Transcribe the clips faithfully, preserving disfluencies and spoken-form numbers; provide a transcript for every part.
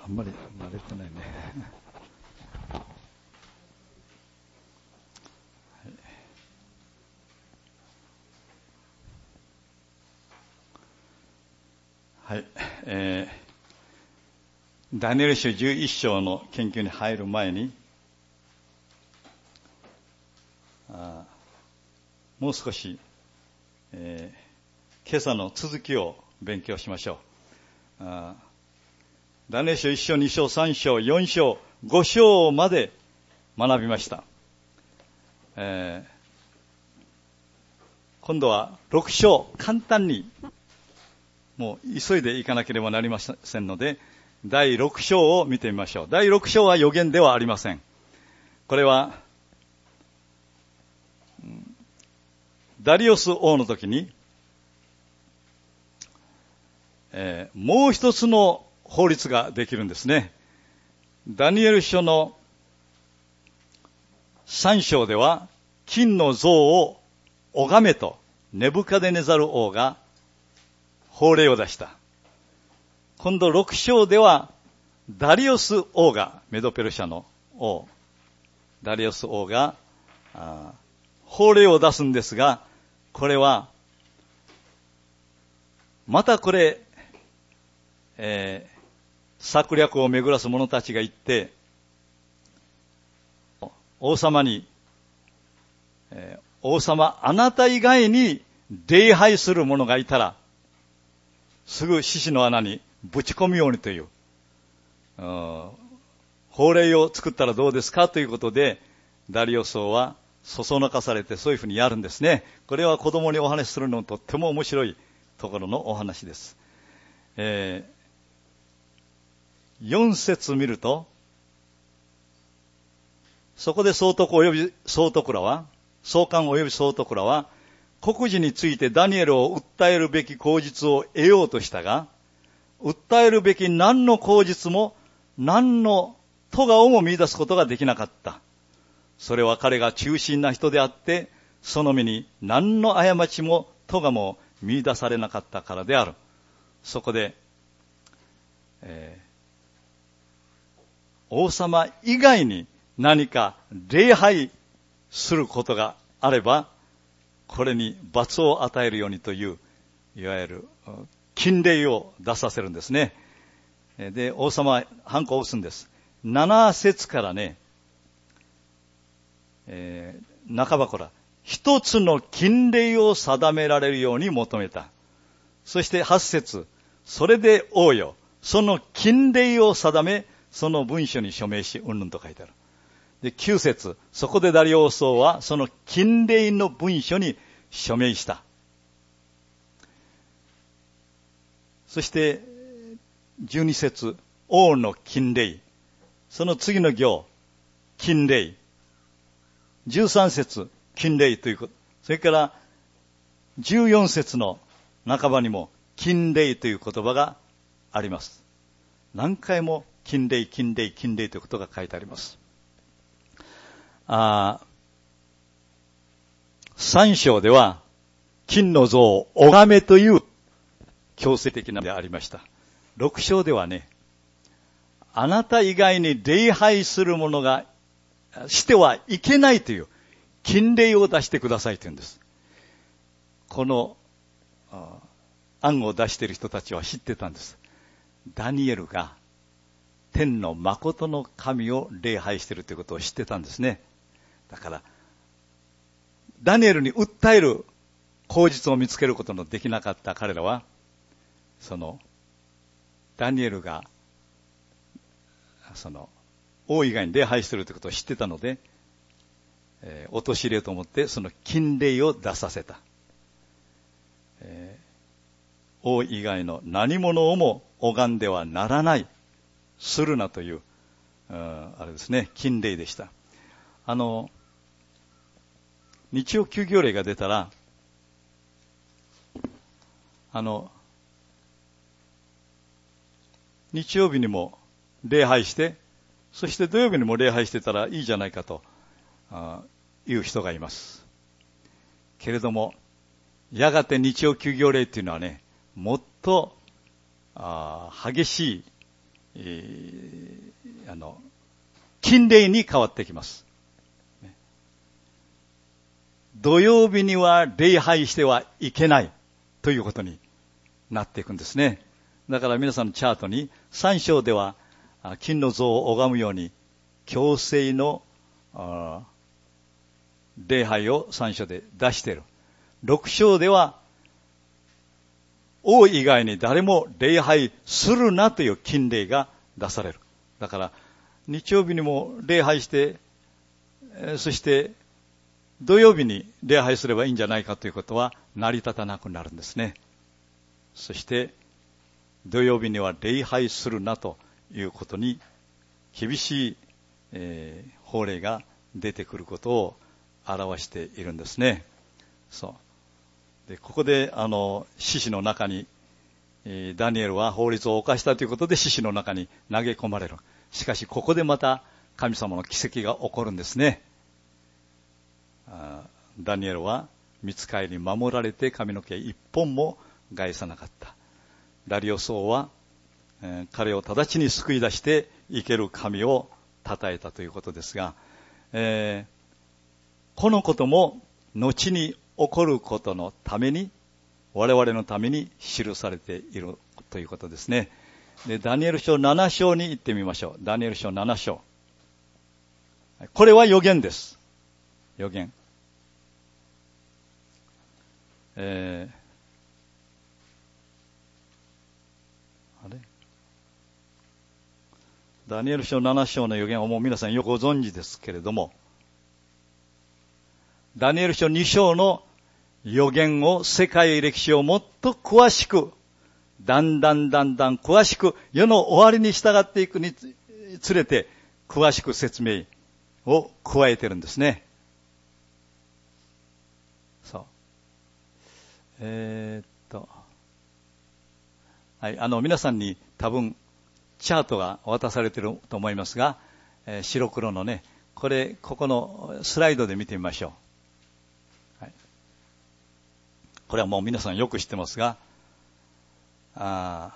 んまり慣れてないね。はい、えー、ダニエル書じゅういっ章の研究に入る前に、あもう少し、えー、今朝の続きを勉強しましょう。あダニエル書いっ章、に章、さん章、よん章、ご章まで学びました。えー、今度はろく章、簡単にもう急いでいかなければなりませんので、だいろく章を見てみましょう。だいろく章は予言ではありません。これはダリオス王の時に、えー、もう一つの法律ができるんですね。ダニエル書のさん章では金の像を拝めとネブカデネザル王が法令を出した。今度ろく章ではダリオス王が、メドペルシャの王、ダリオス王が法令を出すんですが、これはまたこれ、えー、策略を巡らす者たちが言って、王様に、えー、王様あなた以外に礼拝する者がいたらすぐ獅子の穴にぶち込むようにという法令を作ったらどうですかということで、ダリオス王はそそのかされてそういうふうにやるんですね。これは子供にお話しするのとっても面白いところのお話です。えー、よん節見ると、そこで総督及び総督らは、総監及び総督らは、国事についてダニエルを訴えるべき口実を得ようとしたが、訴えるべき何の口実も何の咎をも見出すことができなかった。それは彼が忠心な人であって、その身に何の過ちも咎も見出されなかったからである。そこで、えー、王様以外に何か礼拝することがあれば、これに罰を与えるようにという、いわゆる禁令を出させるんですね。で、王様はハンコを押すんです。なな節からね、えー、半ばから一つの禁令を定められるように求めた。そしてはち節、それで王よ、その禁令を定め、その文書に署名し、うんぬんと書いてある。で、きゅう節、そこでダリオス王はその禁令の文書に署名した。そしてじゅうに節、王の禁令、その次の行、禁令、じゅうさん節、禁令ということ、それからじゅうよん節の半ばにも禁令という言葉があります。何回も禁令、禁令、禁令ということが書いてあります。あさん章では金の像を拝めという強制的なでありました。ろく章ではね、あなた以外に礼拝する者がしてはいけないという禁令を出してくださいというんです。この案を出している人たちは知ってたんです。ダニエルが天の誠の神を礼拝しているということを知ってたんですね。だからダニエルに訴える口実を見つけることのできなかった彼らは、そのダニエルがその王以外に礼拝しているということを知ってたので、えー、陥れようと思ってその禁令を出させた。えー、王以外の何者をも拝んではならない、するなという、うん、あれですね、禁令でした。あの日曜休業令が出たら、あの日曜日にも礼拝して、そして土曜日にも礼拝してたらいいじゃないかという人がいます。けれども、やがて日曜休業令っていうのはね、もっとあ激しいえー、あの、禁令に変わってきます。土曜日には礼拝してはいけないということになっていくんですね。だから皆さんのチャートにさん章では金の像を拝むように強制の礼拝をさん章で出している。ろく章では王以外に誰も礼拝するなという禁令が出される。だから日曜日にも礼拝して、そして土曜日に礼拝すればいいんじゃないかということは成り立たなくなるんですね。そして土曜日には礼拝するなということに厳しい、えー、法令が出てくることを表しているんですね。そうでここであの獅子の中に、えー、ダニエルは法律を犯したということで獅子の中に投げ込まれる。しかしここでまた神様の奇跡が起こるんですね。ダニエルは御使いに守られて髪の毛一本も害さなかった。ダリオス王は、えー、彼を直ちに救い出して生ける神を称えたということですが、えー、このことも後に起こることのために我々のために記されているということですね。でダニエル書なな章に行ってみましょう。ダニエル書なな章。これは預言です。預言。えー、あれダニエル書なな章の預言はもう皆さんよくご存知ですけれども、ダニエル書に章の預言を世界歴史をもっと詳しく、だんだんだんだん詳しく、世の終わりに従っていくにつれて詳しく説明を加えてるんですね。そう。えー、っと、はい、あの皆さんに多分チャートが渡されていると思いますが、えー、白黒のね、これここのスライドで見てみましょう。はい、これはもう皆さんよく知ってますが、あ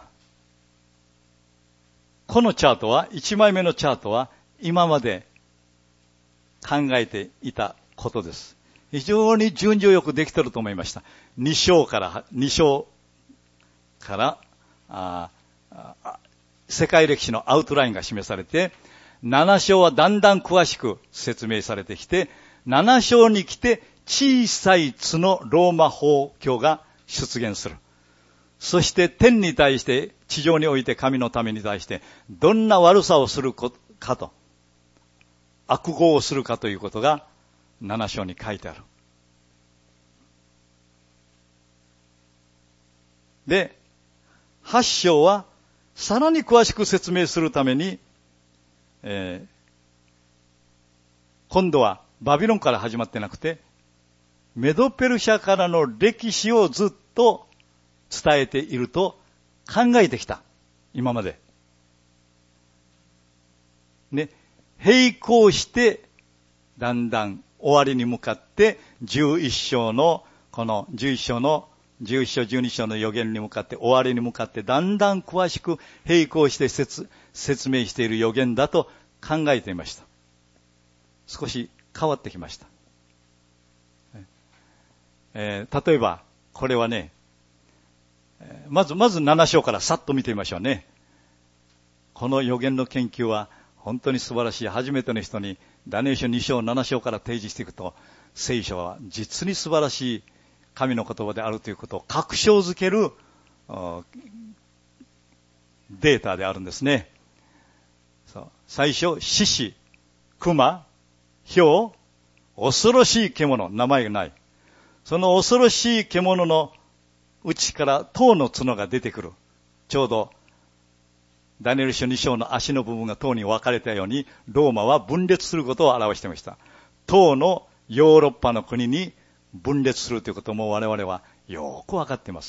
このチャートは、いちまいめのチャートは今まで考えていたことです。非常に順序よくできていると思いました。に章から、に章からああ世界歴史のアウトラインが示されて、なな章はだんだん詳しく説明されてきて、なな章に来て小さい角ローマ法教が出現する。そして天に対して、地上において神のために対してどんな悪さをするかと、悪行をするかということがなな章に書いてある。で、はち章はさらに詳しく説明するために、えー、今度はバビロンから始まってなくて、メドペルシャからの歴史をずっと伝えていると考えてきた。今まで。ね、並行してだんだん終わりに向かってじゅういち章のこのじゅういち章のじゅういち章じゅうに章の預言に向かって終わりに向かってだんだん詳しく並行して 説, 説明している預言だと考えていました。少し変わってきました。えー、例えばこれはね、まずまずなな章からさっと見てみましょうね。この預言の研究は本当に素晴らしい。初めての人にダニエル書に章なな章から提示していくと、聖書は実に素晴らしい神の言葉であるということを確証づけるデータであるんですね。そう最初、獅子、熊、豹、恐ろしい獣、名前がない。その恐ろしい獣の内から塔の角が出てくる。ちょうどダニエル書に章の足の部分が塔に分かれたように、ローマは分裂することを表していました。塔のヨーロッパの国に分裂するということも我々はよく分かっています。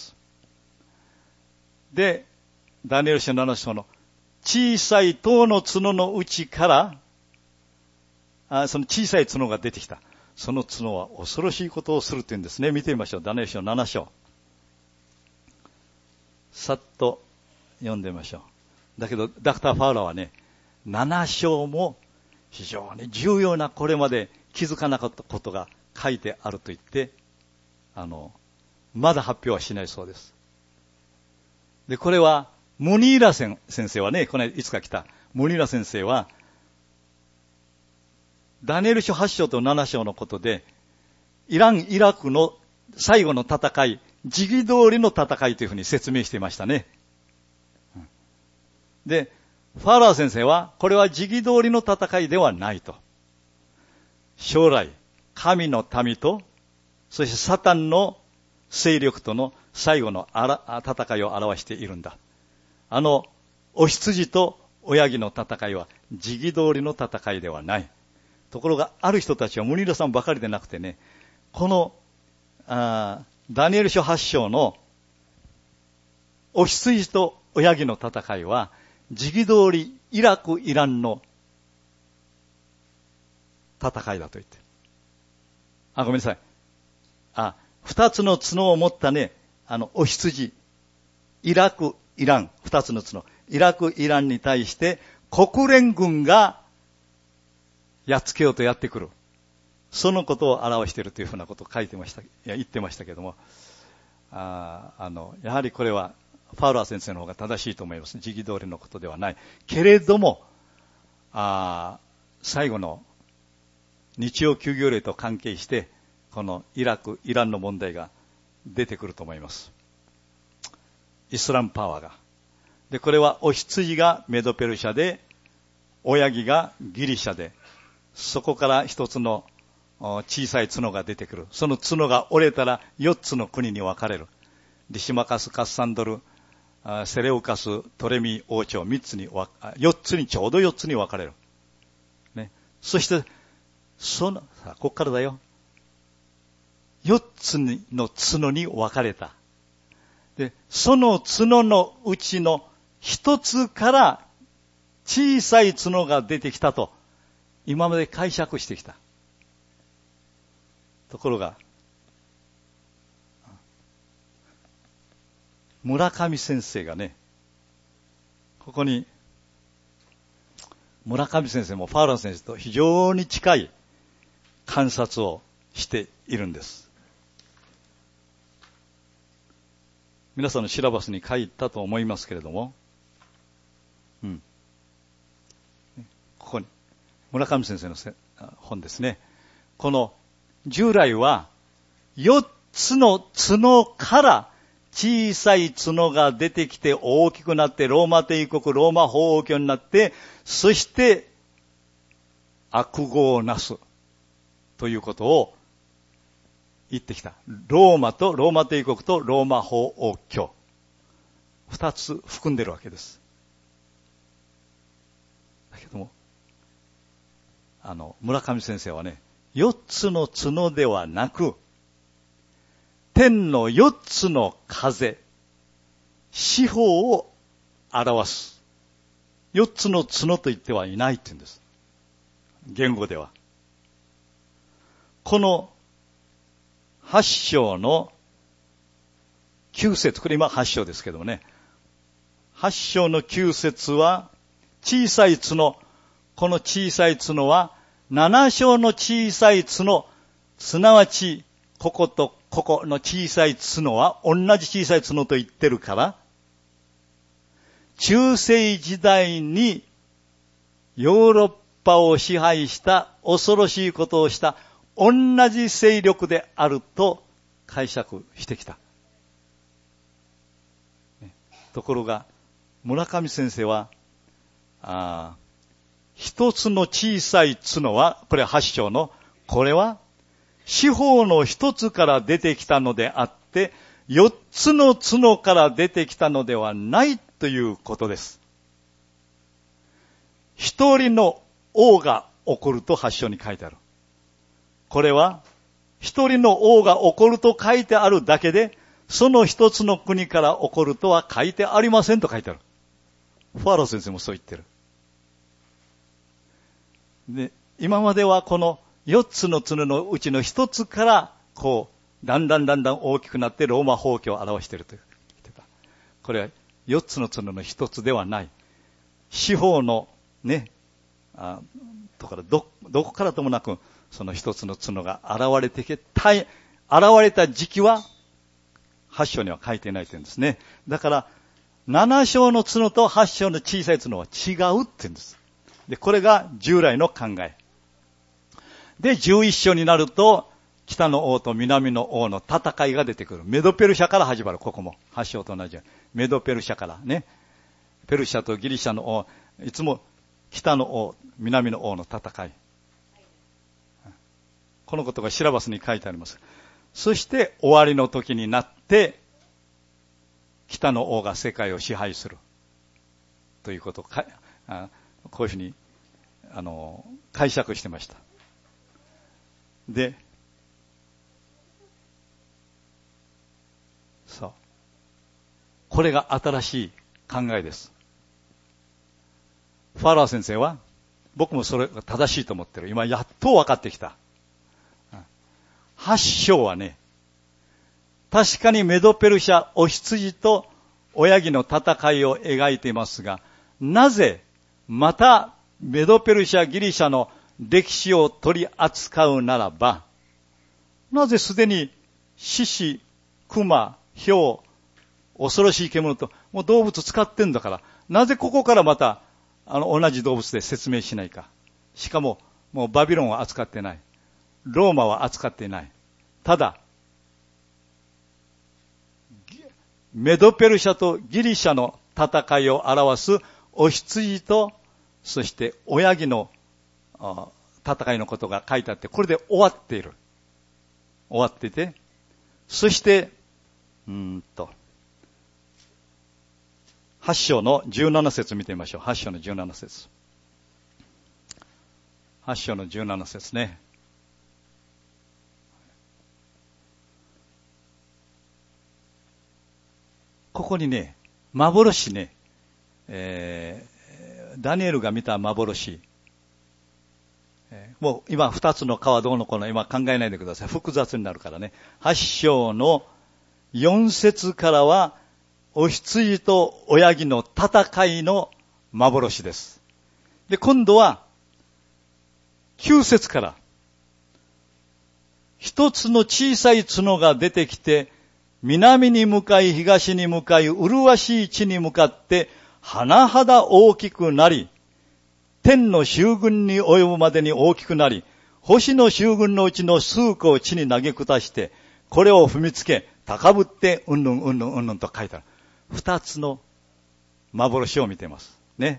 で、ダニエル書なな章の小さい塔の角の内からあその小さい角が出てきた。その角は恐ろしいことをするというんですね。見てみましょう。ダニエル書なな章。さっと読んでみましょう。 だけど、ダクター・ファウラーはね、なな章も非常に重要なこれまで気づかなかったことが書いてあると言って、あの、まだ発表はしないそうです。で、これは、ムニーラ先生はね、この間いつか来た、ムニーラ先生は、ダニエル書はち章となな章のことで、イラン・イラクの最後の戦い、時期通りの戦いというふうに説明していましたね。で、ファーラー先生は、これは時期通りの戦いではないと。将来、神の民と、そしてサタンの勢力との最後のあら戦いを表しているんだ。あの、お羊と親木の戦いは時期通りの戦いではない。ところが、ある人たちはムニーラさんばかりでなくてね、この、あダニエル書はち章のお羊と親木の戦いは、時期通りイラク・イランの戦いだと言ってる。あ、ごめんなさい。あ、二つの角を持ったね、あの、お羊、イラク・イラン、二つの角、イラク・イランに対して国連軍がやっつけようとやってくる。そのことを表しているというふうなことを書いてました、いや、言ってましたけども、あ, あの、やはりこれは、ファウラー先生の方が正しいと思います。時期通りのことではない。けれども、あ最後の日曜休業令と関係して、このイラク、イランの問題が出てくると思います。イスラムパワーが。で、これはお羊がメドペルシャで、親木がギリシャで、そこから一つの小さい角が出てくる。その角が折れたら四つの国に分かれる。リシマカス、カッサンドル、セレウカス、トレミ王朝、三つに、四つに、ちょうど四つに分かれる。ね。そして、その、さあ、こっからだよ。四つの角に分かれた。で、その角のうちの一つから小さい角が出てきたと、今まで解釈してきた。ところが、村上先生がね、ここに、村上先生もファウラー先生と非常に近い観察をしているんです。皆さんのシラバスに書いたと思いますけれども、うん。ここに、村上先生の本ですね。この、従来は、四つの角から小さい角が出てきて大きくなって、ローマ帝国、ローマ法王教になって、そして、悪業をなす。ということを言ってきた。ローマと、ローマ帝国とローマ法王教。二つ含んでるわけです。だけども、あの、村上先生はね、四つの角ではなく、天の四つの風、四方を表す。四つの角と言ってはいないって言うんです。言語では。この八章の九節、これ今八章ですけどもね、八章の九節は小さい角、この小さい角は七章の小さい角、すなわちこことここの小さい角は同じ小さい角と言ってるから、中世時代にヨーロッパを支配した恐ろしいことをした同じ勢力であると解釈してきた。ところが村上先生は、あ一つの小さい角は、これは八章の、これは四方の一つから出てきたのであって、四つの角から出てきたのではないということです。一人の王が起こると八章に書いてある。これは、一人の王が起こると書いてあるだけで、その一つの国から起こるとは書いてありませんと書いてある。ファロー先生もそう言ってる。で、今まではこの四つの角のうちの一つから、こう、だんだんだんだん大きくなってローマ法教を表していると言ってた。これは四つの角の一つではない。 四方のね、あとからど、どこからともなく、その一つの角が現れてきて、現れた時期は、八章には書いてないというんですね。だから、七章の角と八章の小さい角は違うって言うんです。で、これが従来の考え。で、十一章になると、北の王と南の王の戦いが出てくる。メドペルシャから始まる、ここも。八章と同じように。メドペルシャからね。ペルシャとギリシャの王、いつも北の王、南の王の戦い。このことがシラバスに書いてあります。そして終わりの時になって、北の王が世界を支配する。ということをか、あこういうふうに、あの、解釈してました。で、そう。これが新しい考えです。ファラー先生は、僕もそれが正しいと思ってる。今やっと分かってきた。八章はね、確かにメドペルシャ、お羊と親木の戦いを描いていますが、なぜまたメドペルシャ、ギリシャの歴史を取り扱うならば、なぜすでに獅子、熊、豹、恐ろしい獣と、もう動物使ってんだから、なぜここからまた、あの、同じ動物で説明しないか。しかも、もうバビロンは扱ってない。ローマは扱っていない。ただ、メドペルシャとギリシャの戦いを表すお羊と、そして親木の戦いのことが書いてあって、これで終わっている。終わっていて、そして、うーんと、八章の十七節見てみましょう。八章の十七節。八章の十七節ね。ここにね、幻ね、えー、ダニエルが見た幻。えー、もう今二つの川どうのこうの今考えないでください。複雑になるからね。八章の四節からは、お羊と親木の戦いの幻です。で、今度は、九節から、一つの小さい角が出てきて、南に向かい、東に向かい、麗しい地に向かって、甚だ大きくなり、天の周軍に及ぶまでに大きくなり、星の周軍のうちの数個を地に投げ下して、これを踏みつけ、高ぶって、うんぬんうんぬんうんぬんと書いてある。二つの幻を見ています。ね。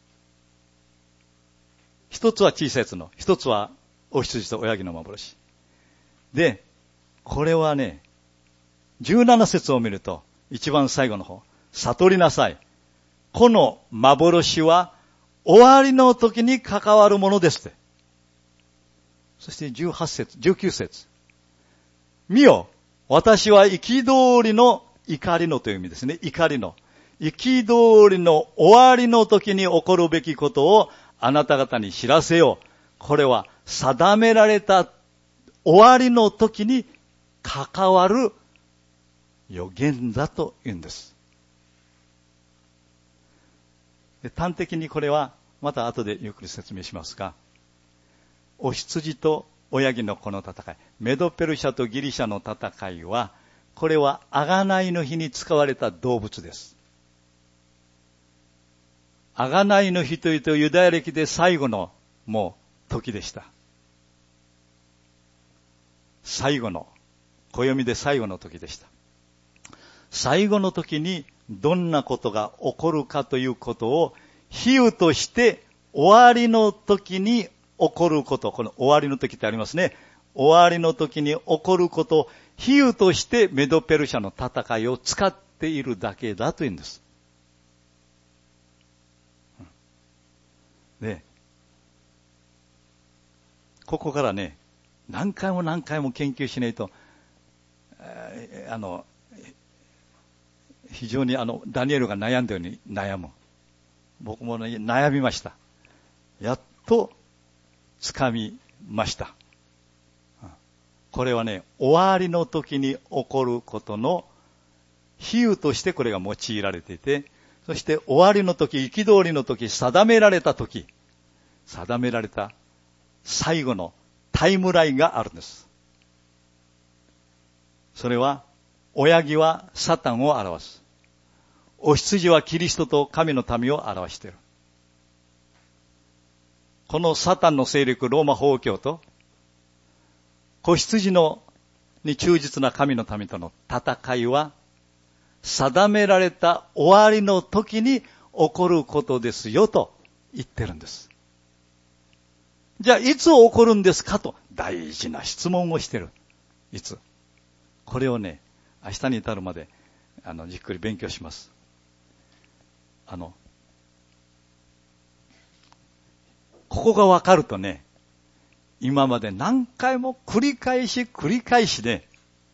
一つは小さい角、一つはお羊と親木の幻。で、これはね、十七節を見ると、一番最後の方、悟りなさい。この幻は終わりの時に関わるものですって。そして十八節、十九節。見よ、私は憤りの怒りのという意味ですね。怒りの。憤りの終わりの時に起こるべきことをあなた方に知らせよう。これは定められた終わりの時に関わる予言だと言うんです。で、端的にこれはまた後でゆっくり説明しますが、お羊と親木のこの戦い、メドペルシャとギリシャの戦いは、これは贖いの日に使われた動物です。贖いの日というとユダヤ歴で最後のもう時でした。最後の、暦で最後の時でした。最後の時にどんなことが起こるかということを比喩として終わりの時に起こること、この終わりの時ってありますね。終わりの時に起こることを比喩としてメドペルシャの戦いを使っているだけだというんです。で、ここからね、何回も何回も研究しないと、あの、非常にあの、ダニエルが悩んだように悩む。僕も、ね、悩みました。やっと掴みました。これはね、終わりの時に起こることの比喩としてこれが用いられていて、 そして終わりの時、憤りの時、定められた時、定められた最後のタイムラインがあるんです。それは、親木はサタンを表す。お羊はキリストと神の民を表している。このサタンの勢力、ローマ法王教と、子羊のに忠実な神の民との戦いは、定められた終わりの時に起こることですよと言ってるんです。じゃあ、いつ起こるんですかと大事な質問をしてる。いつ。これをね、明日に至るまで、あの、じっくり勉強します。あの、ここがわかるとね、今まで何回も繰り返し繰り返しで、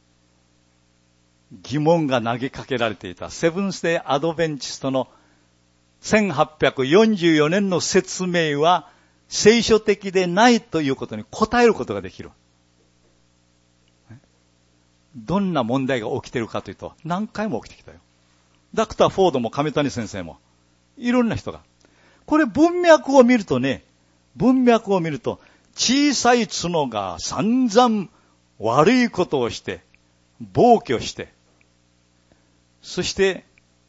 疑問が投げかけられていたセブンスデーアドベンチストのせんはっぴゃくよんじゅうよねんの説明は聖書的でないということに答えることができる。どんな問題が起きているかというと何回も起きてきたよ。ダクター・フォードも亀谷先生もいろんな人が。これ文脈を見るとね、文脈を見ると小さい角が散々悪いことをして暴挙して、そして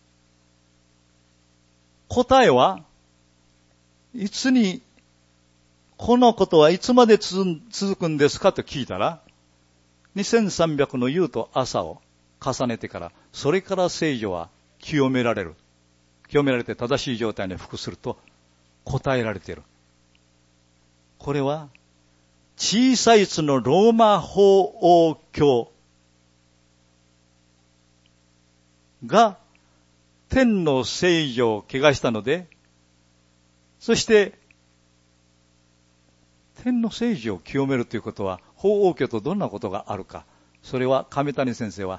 答えはいつに、このことはいつまで続くんですかと聞いたら、にせんさんびゃくの夕と朝を重ねてから、それから聖女は清められる。清められて正しい状態に服すると答えられている。これは小さい角のローマ法王教が天の聖女を汚したので、そして天の聖女を清めるということは法王教とどんなことがあるか。それは亀谷先生は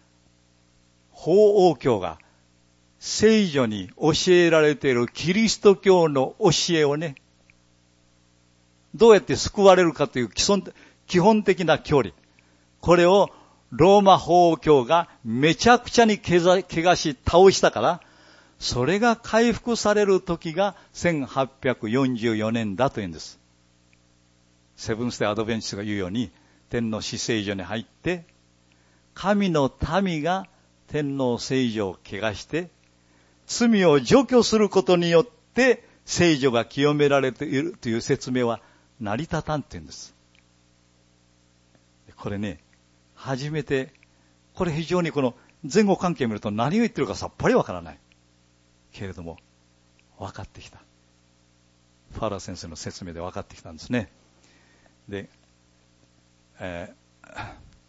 法王教が聖女に教えられているキリスト教の教えをね、どうやって救われるかという基本的な教理。これをローマ法王教がめちゃくちゃに怪我し倒したから、それが回復される時がせんはっぴゃくよんじゅうよねんだというんです。セブンスデーアドベンチストが言うように、天の至聖所に入って、神の民が天の聖所を汚して、罪を除去することによって聖所が清められているという説明は成り立たんって言うんです。これね、初めて、これ非常にこの前後関係を見ると何を言ってるかさっぱりわからない。けれども、分かってきた。ファラー先生の説明で分かってきたんですね。で、えー、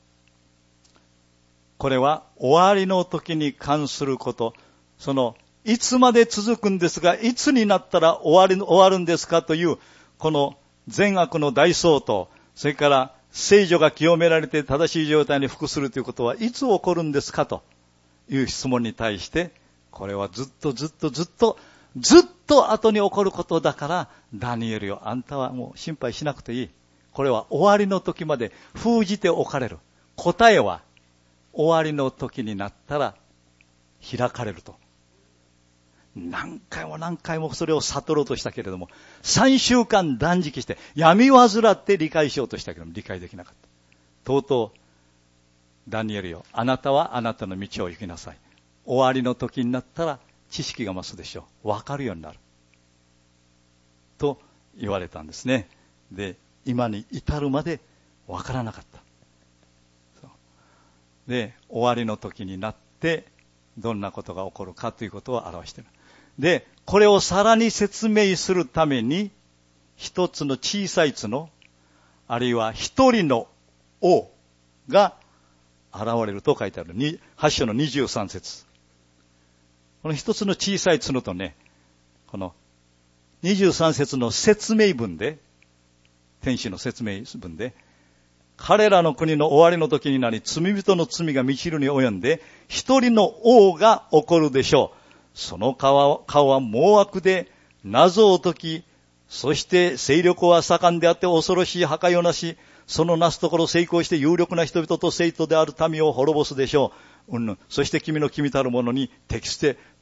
これは終わりの時に関すること、その、いつまで続くんですが、いつになったら終わり、終わるんですかという、この善悪の大相当、それから聖女が清められて正しい状態に服するということはいつ起こるんですかという質問に対して、これはずっとずっとずっと、ずっと後に起こることだから、ダニエルよ、あんたはもう心配しなくていい。これは終わりの時まで封じておかれる。答えは終わりの時になったら開かれると。何回も何回もそれを悟ろうとしたけれども、さんしゅうかん断食して闇患って理解しようとしたけれども理解できなかった。とうとう、ダニエルよ、あなたはあなたの道を行きなさい。終わりの時になったら知識が増すでしょう。わかるようになる。と言われたんですね。で、今に至るまでわからなかった。そうで、終わりの時になってどんなことが起こるかということを表している。で、これをさらに説明するために、一つの小さい角、あるいは一人の王が現れると書いてある。はち章のにじゅうさん節。この一つの小さい角とね、このにじゅうさん節の説明文で、天使の説明文で、彼らの国の終わりの時になり、罪人の罪が満ちるに及んで、一人の王が起こるでしょう。その顔は猛悪で、謎を解き、そして勢力は盛んであって恐ろしい破壊をなし、そのなすところ成功して有力な人々と生徒である民を滅ぼすでしょう。うん、そして君の君たる者に適して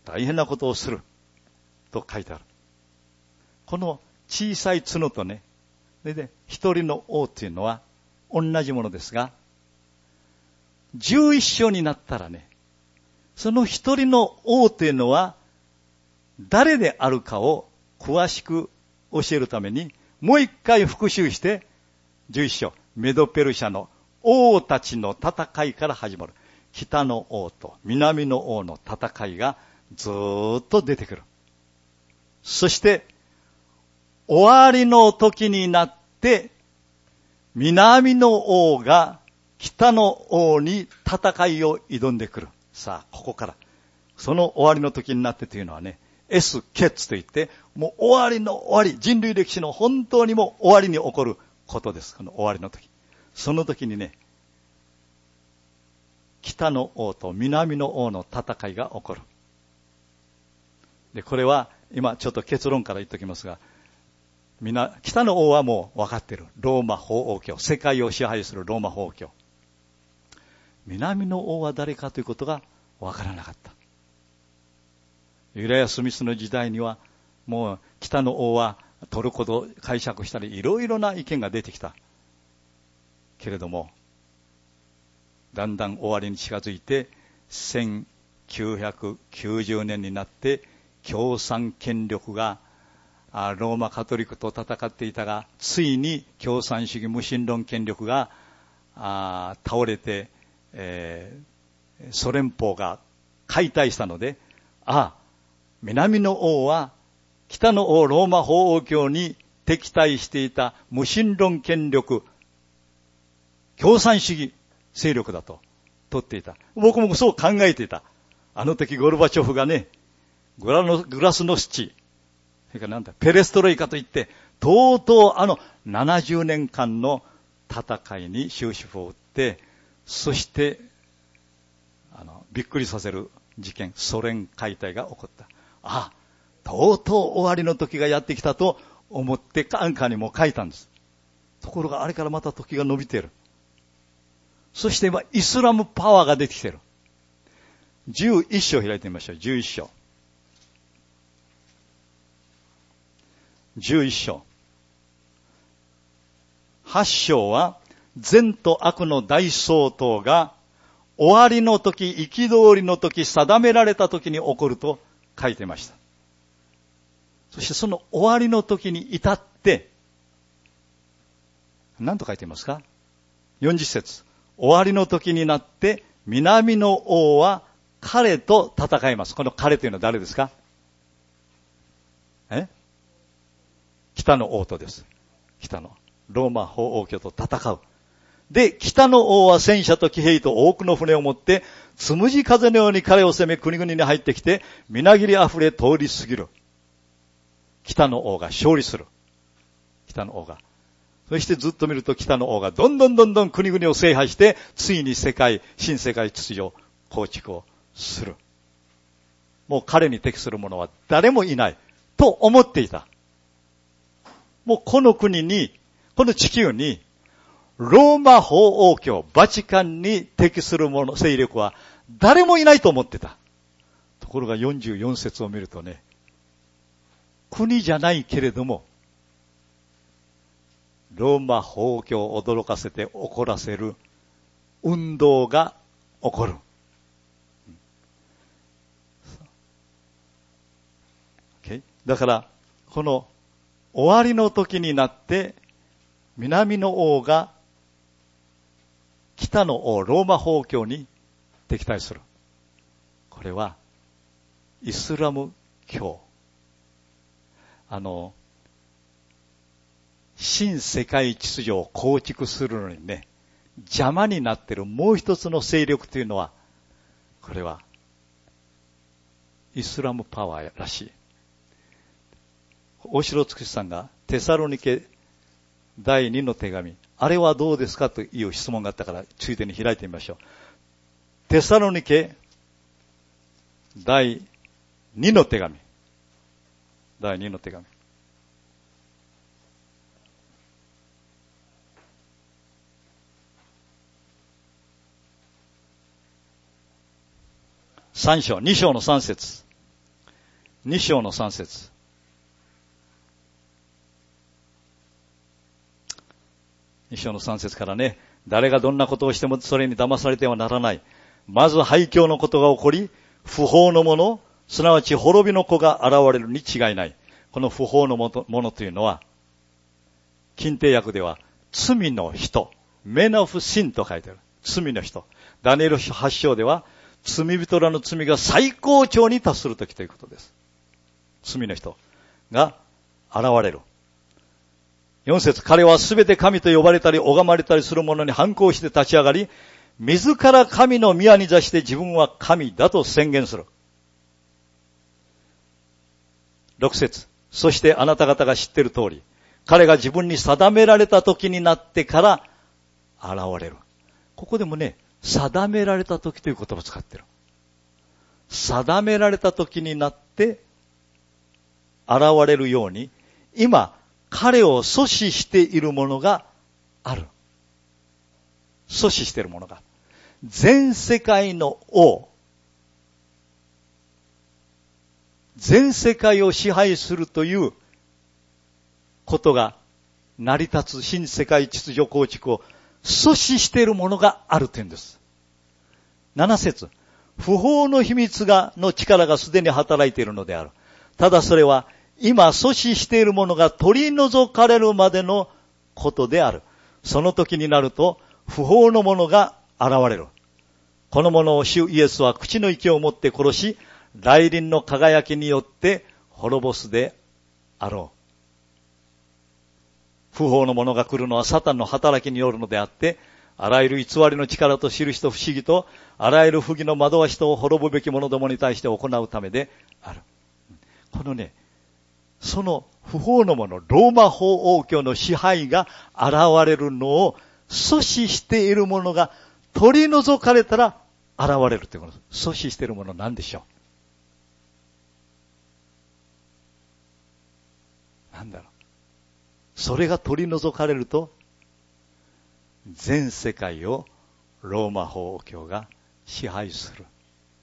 大変なことをすると書いてある。この小さい角とね、でで一人の王というのは同じものですが、十一章になったらね、その一人の王というのは誰であるかを詳しく教えるために、もう一回復習して、十一章、メドペルシャの王たちの戦いから始まる。北の王と南の王の戦いがずーっと出てくる。そして、終わりの時になって、南の王が北の王に戦いを挑んでくる。さあ、ここから。その終わりの時になってというのはね、エス・ケッツといって、もう終わりの終わり、人類歴史の本当にもう終わりに起こることです。この終わりの時。その時にね、北の王と南の王の戦いが起こる。で、これは、今ちょっと結論から言っておきますが、みな、北の王はもう分かっている。ローマ法王教。世界を支配するローマ法王教。南の王は誰かということが分からなかった。ユダヤ・スミスの時代には、もう北の王はトルコと解釈したり、いろいろな意見が出てきた。けれども、だんだん終わりに近づいて、せんきゅうひゃくきゅうじゅうねんになって、共産権力がローマカトリックと戦っていたが、ついに共産主義無神論権力が倒れて、えー、ソ連邦が解体したので、ああ、南の王は北の王ローマ法王教に敵対していた無神論権力、共産主義勢力だと取っていた。僕もそう考えていた。あの時ゴルバチョフがね、グラノグラスノスチ、それからなんだ、ペレストロイカといって、とうとうあのななじゅうねんかんの戦いに終止符を打って、そして、あの、びっくりさせる事件、ソ連解体が起こった。あ、とうとう終わりの時がやってきたと思ってカンカにも書いたんです。ところがあれからまた時が伸びている。そして今、イスラムパワーが出てきている。じゅういっ章開いてみましょう。じゅういっ章。じゅういっ章。はち章は、善と悪の大相当が、終わりの時、憤りの時、定められた時に起こると書いてました。そしてその終わりの時に至って、何と書いていますか？よんじゅっ節。終わりの時になって、南の王は彼と戦います。この彼というのは誰ですか？え？北の王とです。北の。ローマ法王教と戦う。で、北の王は戦車と騎兵と多くの船を持って、つむじ風のように彼を攻め国々に入ってきて、みなぎりあふれ通り過ぎる。北の王が勝利する。北の王が。そしてずっと見ると北の王がどんどんどんどん国々を制覇して、ついに世界、新世界秩序を構築をする。もう彼に適する者は誰もいないと思っていた。もうこの国に、この地球に、ローマ法王教、バチカンに適する者、勢力は誰もいないと思ってた。ところがよんじゅうよん節を見るとね、国じゃないけれども、ローマ法王教を驚かせて怒らせる運動が起こる。Okay? だから、この終わりの時になって、南の王が北の王、ローマ法王教に敵対する。これは、イスラム教。あの、新世界秩序を構築するのにね、邪魔になっているもう一つの勢力というのは、これは、イスラムパワーらしい。大城つくしさんがテサロニケだいにの手紙、あれはどうですかという質問があったから、ついでに開いてみましょう。テサロニケだいにの手紙。だいにの手紙。さん章、に章のさん節。 に章のさん節。に章のさん節からね、誰がどんなことをしてもそれに騙されてはならない。まず廃墟のことが起こり、不法の者、すなわち滅びの子が現れるに違いない。この不法のものというのは、近帝訳では罪の人、men of sinと書いてある。罪の人。ダニエルはち章では、罪人らの罪が最高潮に達するときということです。罪の人が現れる。よん節、彼はすべて神と呼ばれたり拝まれたりする者に反抗して立ち上がり、自ら神の宮に座して自分は神だと宣言する。ろく節、そしてあなた方が知っている通り、彼が自分に定められた時になってから現れる。ここでもね、定められた時という言葉を使っている。定められた時になって現れるように、今、彼を阻止しているものがある。阻止しているものが。全世界の王。全世界を支配するということが成り立つ新世界秩序構築を阻止しているものがあるというんです。なな節。不法の秘密が、の力がすでに働いているのである。ただそれは今阻止しているものが取り除かれるまでのことである。その時になると不法のものが現れる。このものを主イエスは口の息を持って殺し、来臨の輝きによって滅ぼすであろう。不法のものが来るのはサタンの働きによるのであって、あらゆる偽りの力と印と不思議と、あらゆる不義の惑わしと滅ぶべき者どもに対して行うためである。このね、その不法のもの、ローマ法王教の支配が現れるのを阻止しているものが取り除かれたら現れるということです。阻止しているものは何でしょう？なんだろう。それが取り除かれると、全世界をローマ法王教が支配する。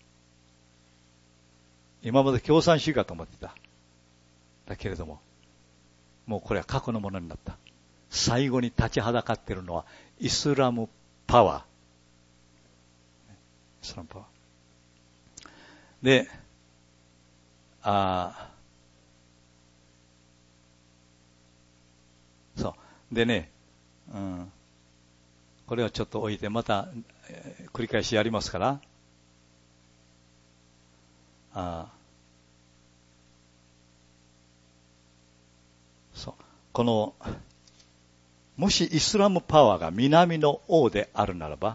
今まで共産主義かと思ってた。だけれども、もうこれは過去のものになった。最後に立ちはだかっているのはイスラムパワー。イスラムパワー。で、あそう。でね、うん、これはちょっと置いて、また、えー、繰り返しやりますから、あそう。この、もしイスラムパワーが南の王であるならば、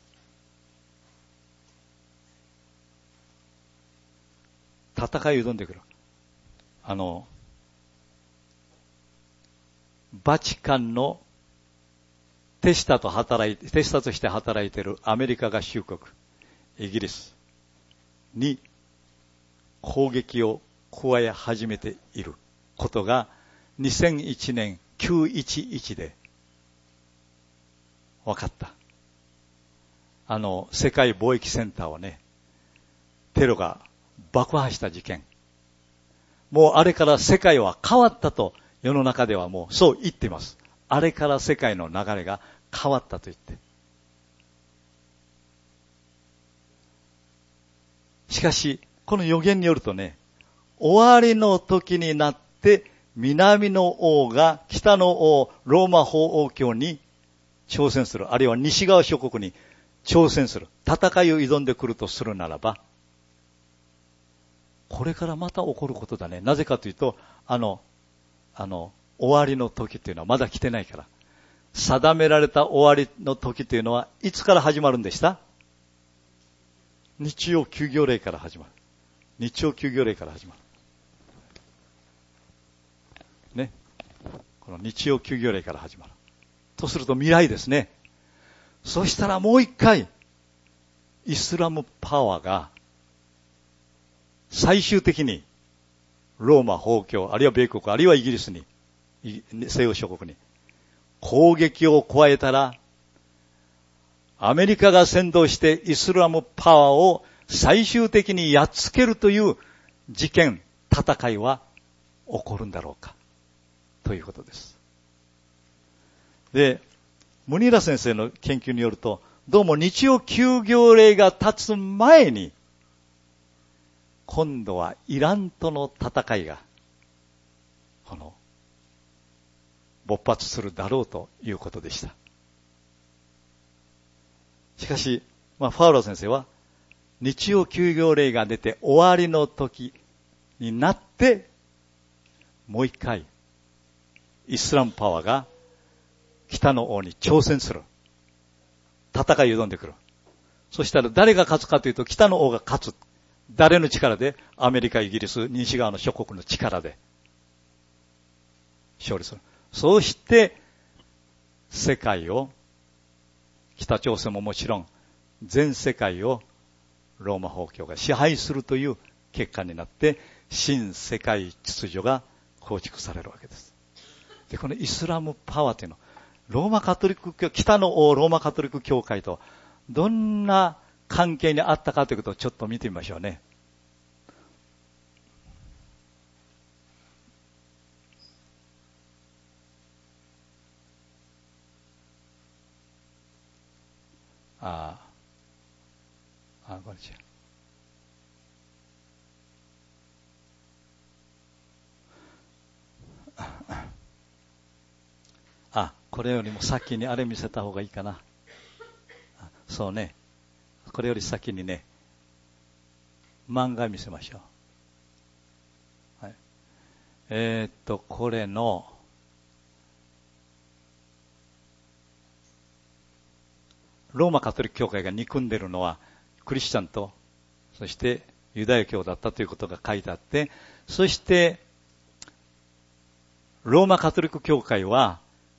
戦いを挑んでくる。あの、バチカンの手下と働いて、手下として働いているアメリカ合衆国、イギリスに攻撃を加え始めていることがにせんいちねんきゅういちいちで分かった。あの、世界貿易センターをね、テロが爆破した事件。もうあれから世界は変わったと世の中ではもうそう言っています。あれから世界の流れが変わったと言って。しかし、この予言によるとね、終わりの時になって南の王が北の王、ローマ法王教に挑戦する。あるいは西側諸国に挑戦する。戦いを挑んでくるとするならば、これからまた起こることだね。なぜかというと、あの、あの、終わりの時っていうのはまだ来てないから。定められた終わりの時というのはいつから始まるんでした？日曜休業令から始まる。日曜休業令から始まる。ね。この日曜休業令から始まる。とすると未来ですね。そしたらもう一回、イスラムパワーが最終的にローマ法教、あるいは米国、あるいはイギリスに、西洋諸国に攻撃を加えたら、アメリカが先導してイスラムパワーを最終的にやっつけるという事件、 戦いは起こるんだろうかということです。で、ムニーラ先生の研究によると、どうも日曜休業令が立つ前に、今度はイランとの戦いが、この、勃発するだろうということでした。しかし、まあ、ファウロ先生は、日曜休業令が出て終わりの時になって、もう一回、イスラムパワーが北の王に挑戦する。戦いを挑んでくる。そしたら誰が勝つかというと、北の王が勝つ。誰の力で？アメリカ、イギリス、西側の諸国の力で勝利する。そうして、世界を、北朝鮮ももちろん、全世界をローマ法教が支配するという結果になって、新世界秩序が構築されるわけです。で、このイスラムパワーというのは、ローマカトリック教、北の王ローマカトリック教会とどんな関係にあったかということをちょっと見てみましょうね。ああ、あ、こんにちは。あ、これよりも先にあれ見せた方がいいかな。そうね。これより先にね、漫画見せましょう。はい。えー、っと、これの、ローマカトリック教会が憎んでるのは、クリスチャンと、そしてユダヤ教だったということが書いてあって、そして、ローマカトリック教会は、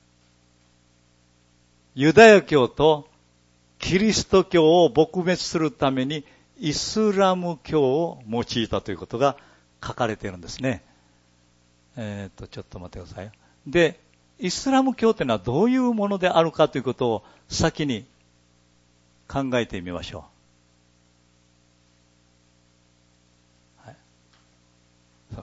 ユダヤ教とキリスト教を撲滅するためにイスラム教を用いたということが書かれているんですね。えっと、ちょっと待ってください。で、イスラム教というのはどういうものであるかということを先に考えてみましょう。はい、そう。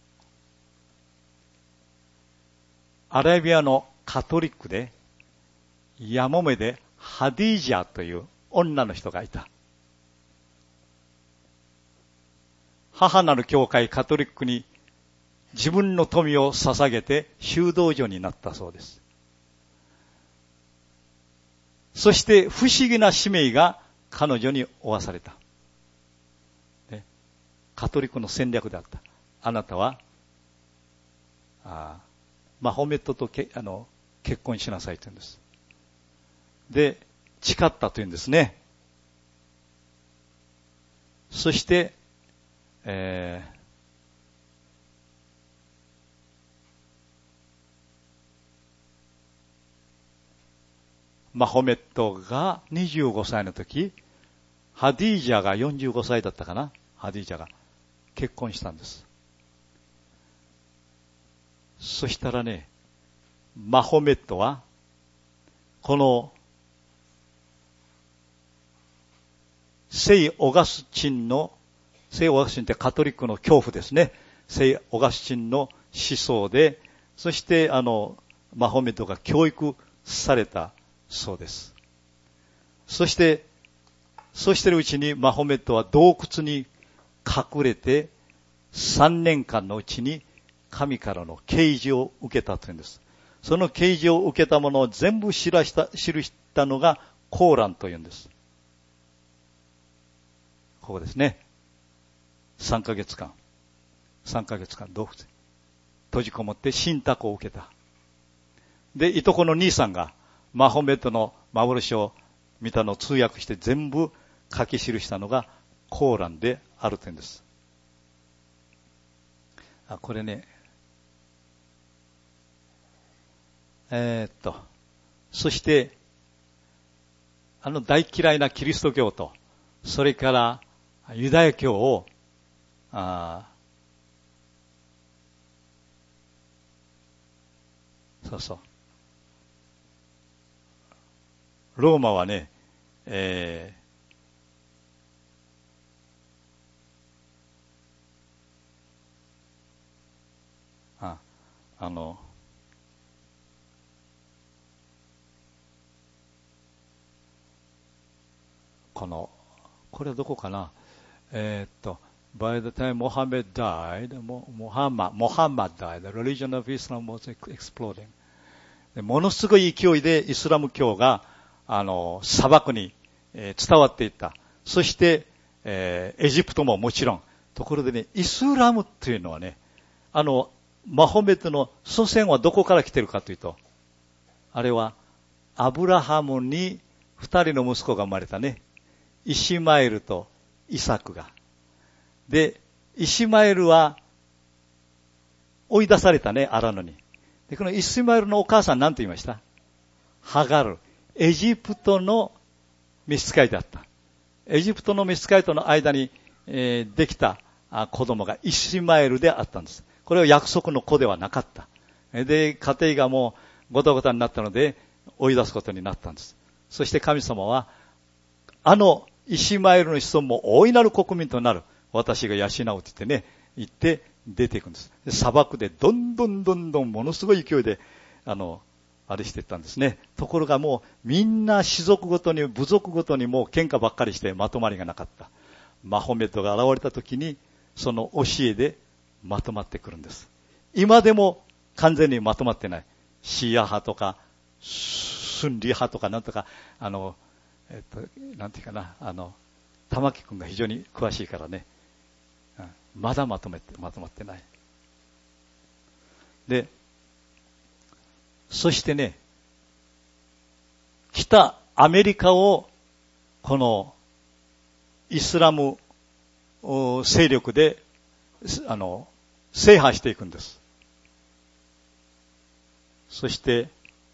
アラビアのカトリックで、ヤモメでハディージャという女の人がいた。母なる教会カトリックに自分の富を捧げて修道女になったそうです。そして不思議な使命が彼女に負わされた。ね、カトリックの戦略であった。あなたは、あマホメットとけあの結婚しなさいと言うんです。で、誓ったというんですね。そして、えー、マホメットがにじゅうごさいの時、ハディージャがよんじゅうごさいだったかな、ハディージャが結婚したんです。そしたらね、マホメットは、この聖オガスチンの、聖オガスチンってカトリックの教父ですね。聖オガスチンの思想で、そしてあの、マホメットが教育されたそうです。そして、そうしているうちにマホメットは洞窟に隠れてさんねんかんのうちに神からの啓示を受けたというんです。その啓示を受けたものを全部知らした、記したのがコーランというんです。ここですね。さんかげつかん。さんかげつかん洞窟に閉じこもって信託を受けた。で、いとこの兄さんがマホメットの幻を見たのを通訳して全部書き記したのがコーランであるというんです。あ、これね。えー、っと、そして、あの大嫌いなキリスト教と、それからユダヤ教を、あそうそう。ローマはね、えー、 あの、この、これはどこかな、えー、っと、By the time Muhammad died, Muhammad, Muhammad died, the religion of Islam was exploding. ものすごい勢いでイスラム教が、あの、砂漠に、えー、伝わっていった。そして、えー、エジプトももちろん。ところでね、イスラムっていうのはね、あの、マホメットの祖先はどこから来てるかというと、あれは、アブラハムに二人の息子が生まれたね。イシマエルとイサクが。で、イシマエルは追い出されたね、アラノに。で、このイシマエルのお母さん何と言いました？ハガル。エジプトの召使いだった。エジプトの召使いとの間に、えー、できた子供がイシマエルであったんです。これは約束の子ではなかった。で、家庭がもうごたごたになったので追い出すことになったんです。そして神様は、あのイシマエルの子孫も大いなる国民となる。私が養うって言ってね、言って出ていくんです。で、砂漠でどんどんどんどんものすごい勢いで、あの、あれしていったんですね。ところがもうみんな種族ごとに、部族ごとにもう喧嘩ばっかりしてまとまりがなかった。マホメットが現れた時に、その教えでまとまってくるんです。今でも完全にまとまってない。シーア派とか、スンリ派とかなんとか、あの、えっと、なんていうかな、あの、玉木くんが非常に詳しいからね。まだまとめて、まとまってない。で、そしてね、北アメリカを、この、イスラム勢力で、あの、制覇していくんです。そして、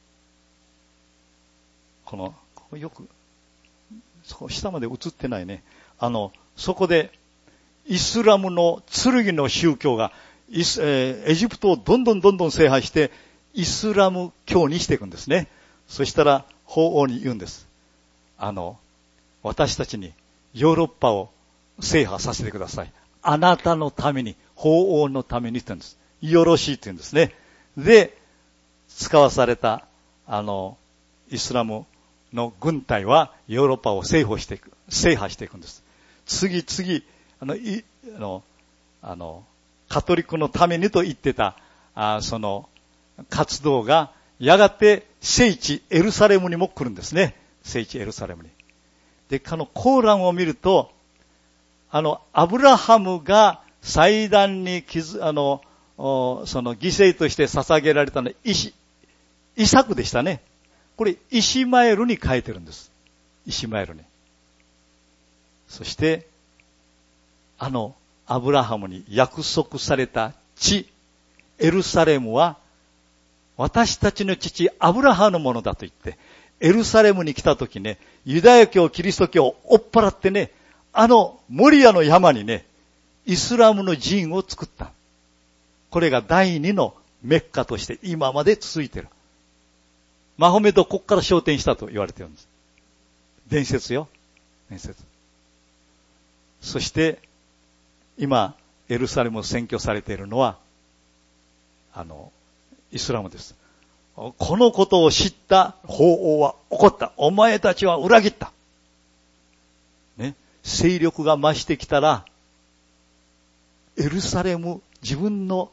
この、ここよく、そこ下まで映ってないね。あの、そこで、イスラムの剣の宗教がイス、えー、エジプトをどんどんどんどん制覇して、イスラム教にしていくんですね。そしたら、法王に言うんです。あの、私たちにヨーロッパを制覇させてください。あなたのために、法王のためにって言うんです。よろしいって言うんですね。で、使わされた、あの、イスラムの軍隊はヨーロッパを制覇していく、制覇していくんです。次々、あの、い、あの、あの、カトリックのためにと言ってた、あその、活動が、やがて聖地エルサレムにも来るんですね。聖地エルサレムに。で、このコーランを見ると、あの、アブラハムが祭壇に傷、あの、その犠牲として捧げられたのはイシ、イサクでしたね。これ、イシマエルに変えてるんです。イシマエルに。そして、あの、アブラハムに約束された地、エルサレムは、私たちの父、アブラハムのものだと言って、エルサレムに来た時ね、ユダヤ教、キリスト教を追っ払ってね、あの、モリアの山にね、イスラムの寺院を作った。これが第二のメッカとして今まで続いている。マホメドここから昇天したと言われているんです。伝説よ。伝説。そして、今、エルサレムを占拠されているのは、あの、イスラムです。このことを知った法王は怒った。お前たちは裏切った。ね。勢力が増してきたら、エルサレム、自分の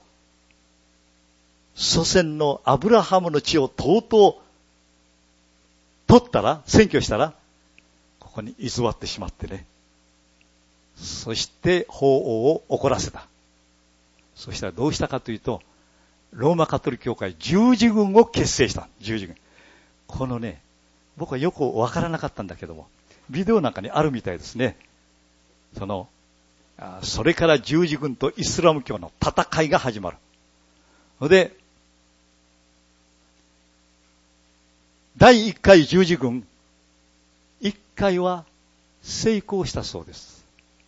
祖先のアブラハムの地をとうとう取ったら、占拠したら、ここに居座ってしまってね。そして法王を怒らせた。そしたらどうしたかというと、ローマカトリック教会十字軍を結成した。十字軍。このね、僕はよくわからなかったんだけども、ビデオなんかにあるみたいですね。その、それから十字軍とイスラム教の戦いが始まる。で、第一回十字軍、一回は成功したそうです。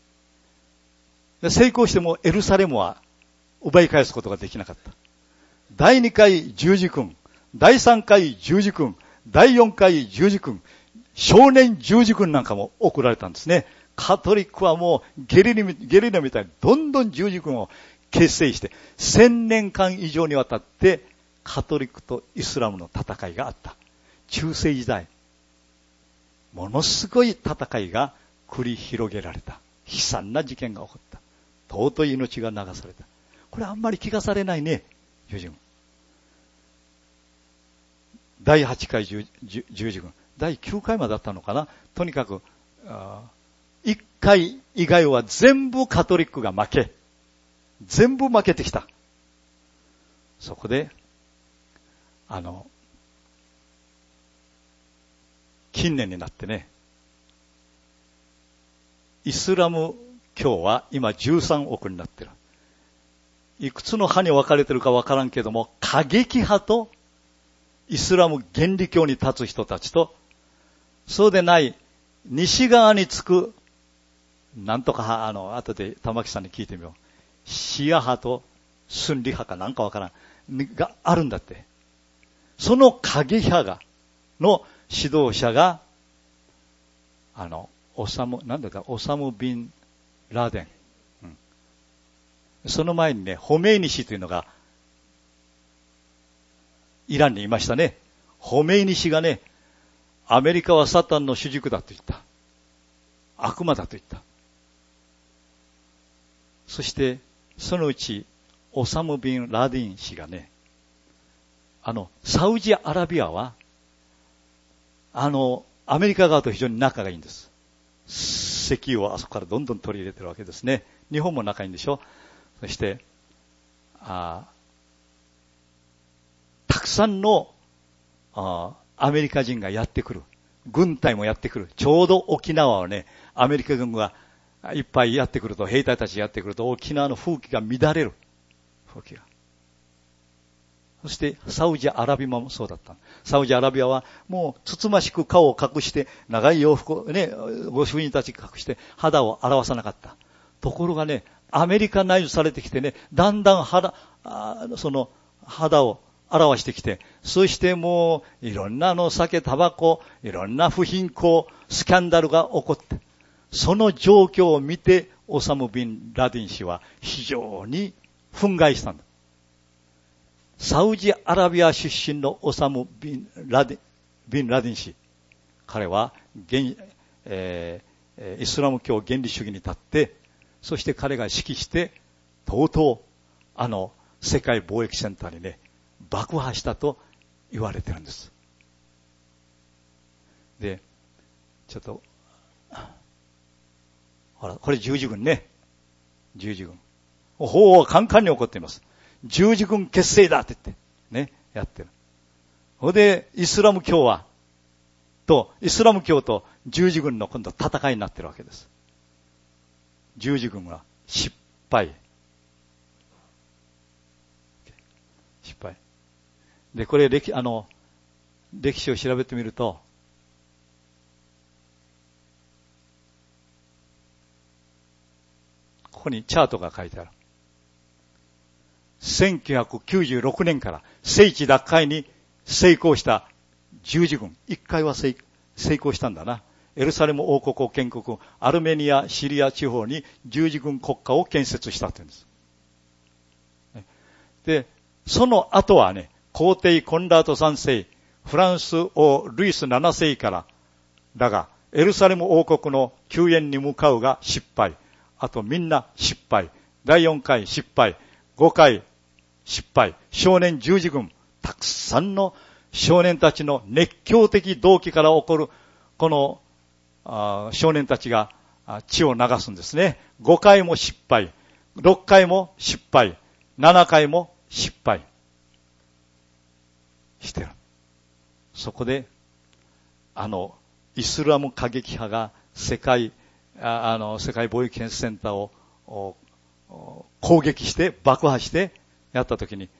成功してもエルサレムは奪い返すことができなかった。第二回十字軍、第三回十字軍、第四回十字軍、少年十字軍なんかも送られたんですね。カトリックはもうゲリラ、ゲリラみたいにどんどん十字軍を結成して、千年間以上にわたってカトリックとイスラムの戦いがあった。中世時代、ものすごい戦いが繰り広げられた。悲惨な事件が起こった。尊い命が流された。これあんまり聞かされないね、友人。だいはちかい十字軍。だいきゅうかいまでだったのかな。とにかく、いっかい以外は全部カトリックが負け。全部負けてきた。そこで、あの、近年になってね、イスラム教は今じゅうさんおくになってる。いくつの派に分かれてるか分からんけども、過激派とイスラム原理教に立つ人たちと、そうでない西側につく、なんとか、あの、後で玉木さんに聞いてみよう。シア派とスンリ派かなんか分からん。があるんだって。その過激派が、の指導者が、あの、オサム、なんだか、オサム・ビン・ラデン。うん、その前にね、ホメイニ氏というのが、イランにいましたね。ホメイニ氏がね、アメリカはサタンの主軸だと言った。悪魔だと言った。そして、そのうち、オサム・ビン・ラディン氏がね、あの、サウジアラビアは、あの、アメリカ側と非常に仲がいいんです。石油をあそこからどんどん取り入れてるわけですね。日本も仲いいんでしょ。そして、あたくさんのあアメリカ人がやってくる。軍隊もやってくる。ちょうど沖縄はね、アメリカ軍がいっぱいやってくると、兵隊たちやってくると、沖縄の風紀が乱れる。風紀が。そして、サウジアラビアもそうだった。サウジアラビアは、もう、つつましく顔を隠して、長い洋服をね、ご主人たち隠して、肌を表さなかった。ところがね、アメリカナイズされてきてね、だんだん肌、その、肌を表してきて、そしてもう、いろんなあの酒、タバコ、いろんな不貧困、スキャンダルが起こって、その状況を見て、オサム・ビン・ラディン氏は非常に憤慨したんだ。サウジアラビア出身のオサム・ビン・ラディン、ビン・ラディン氏。彼は、えー、イスラム教原理主義に立って、そして彼が指揮して、とうとう、あの、世界貿易センターにね、爆破したと言われてるんです。で、ちょっと、ほら、これ十字軍ね。十字軍。法はカンカンに起こっています。十字軍結成だって言って、ね、やってる。ほんで、イスラム教は、と、イスラム教と十字軍の今度戦いになってるわけです。十字軍は失敗。失敗。で、これ歴、あの、歴史を調べてみると、ここにチャートが書いてある。せんきゅうひゃくきゅうじゅうろくねんから聖地奪回に成功した十字軍。一回は成功したんだな。エルサレム王国を建国、アルメニア、シリア地方に十字軍国家を建設したというんです。で、その後はね、皇帝コンラードさんせい、フランス王ルイスななせいから、だが、エルサレム王国の救援に向かうが失敗。あとみんな失敗。だいよんかい失敗。ごかい失敗。少年十字軍。たくさんの少年たちの熱狂的動機から起こる、このあ少年たちが血を流すんですね。ごかいも失敗。ろっかいも失敗。ななかいも失敗。してる。そこで、あの、イスラム過激派が世界、ああの、世界貿易センターを攻撃して爆破してやったときに、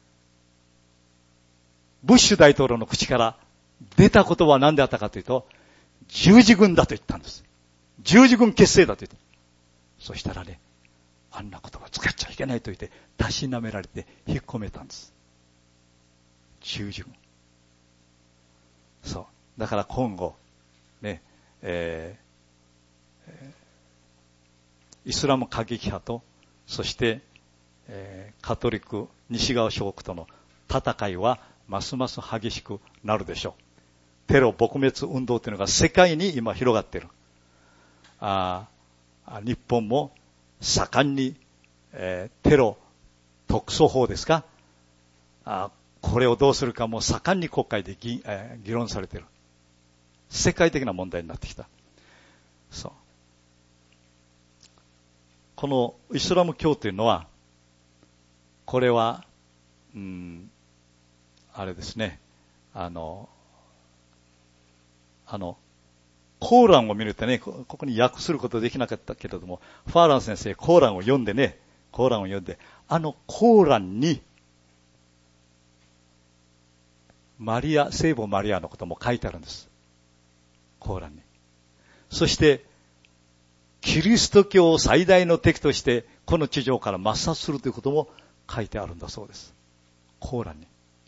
ブッシュ大統領の口から出た言葉は何であったかというと、十字軍だと言ったんです。十字軍結成だと言った。そしたらね、あんな言葉使っちゃいけないと言って、たしなめられて引っ込めたんです。十字軍。そう。だから今後、ね、えー、イスラム過激派と、そして、 えー、カトリック西側諸国との戦いはますます激しくなるでしょう。テロ撲滅運動というのが世界に今広がっている。あ日本も盛んに、えー、テロ特措法ですか、あこれをどうするかも盛んに国会で 議,、えー、議論されている。世界的な問題になってきた。そう。このイスラム教というのは、これは、うん、あれですね、あの、あの、コーランを見るとね、ここに訳することできなかったけれども、ファーラン先生、コーランを読んでね、コーランを読んで、あのコーランに、マリア、聖母マリアのことも書いてあるんです。コーランに。そして、キリスト教を最大の敵として、この地上から抹殺するということも書いてあるんだそうです。コーランに。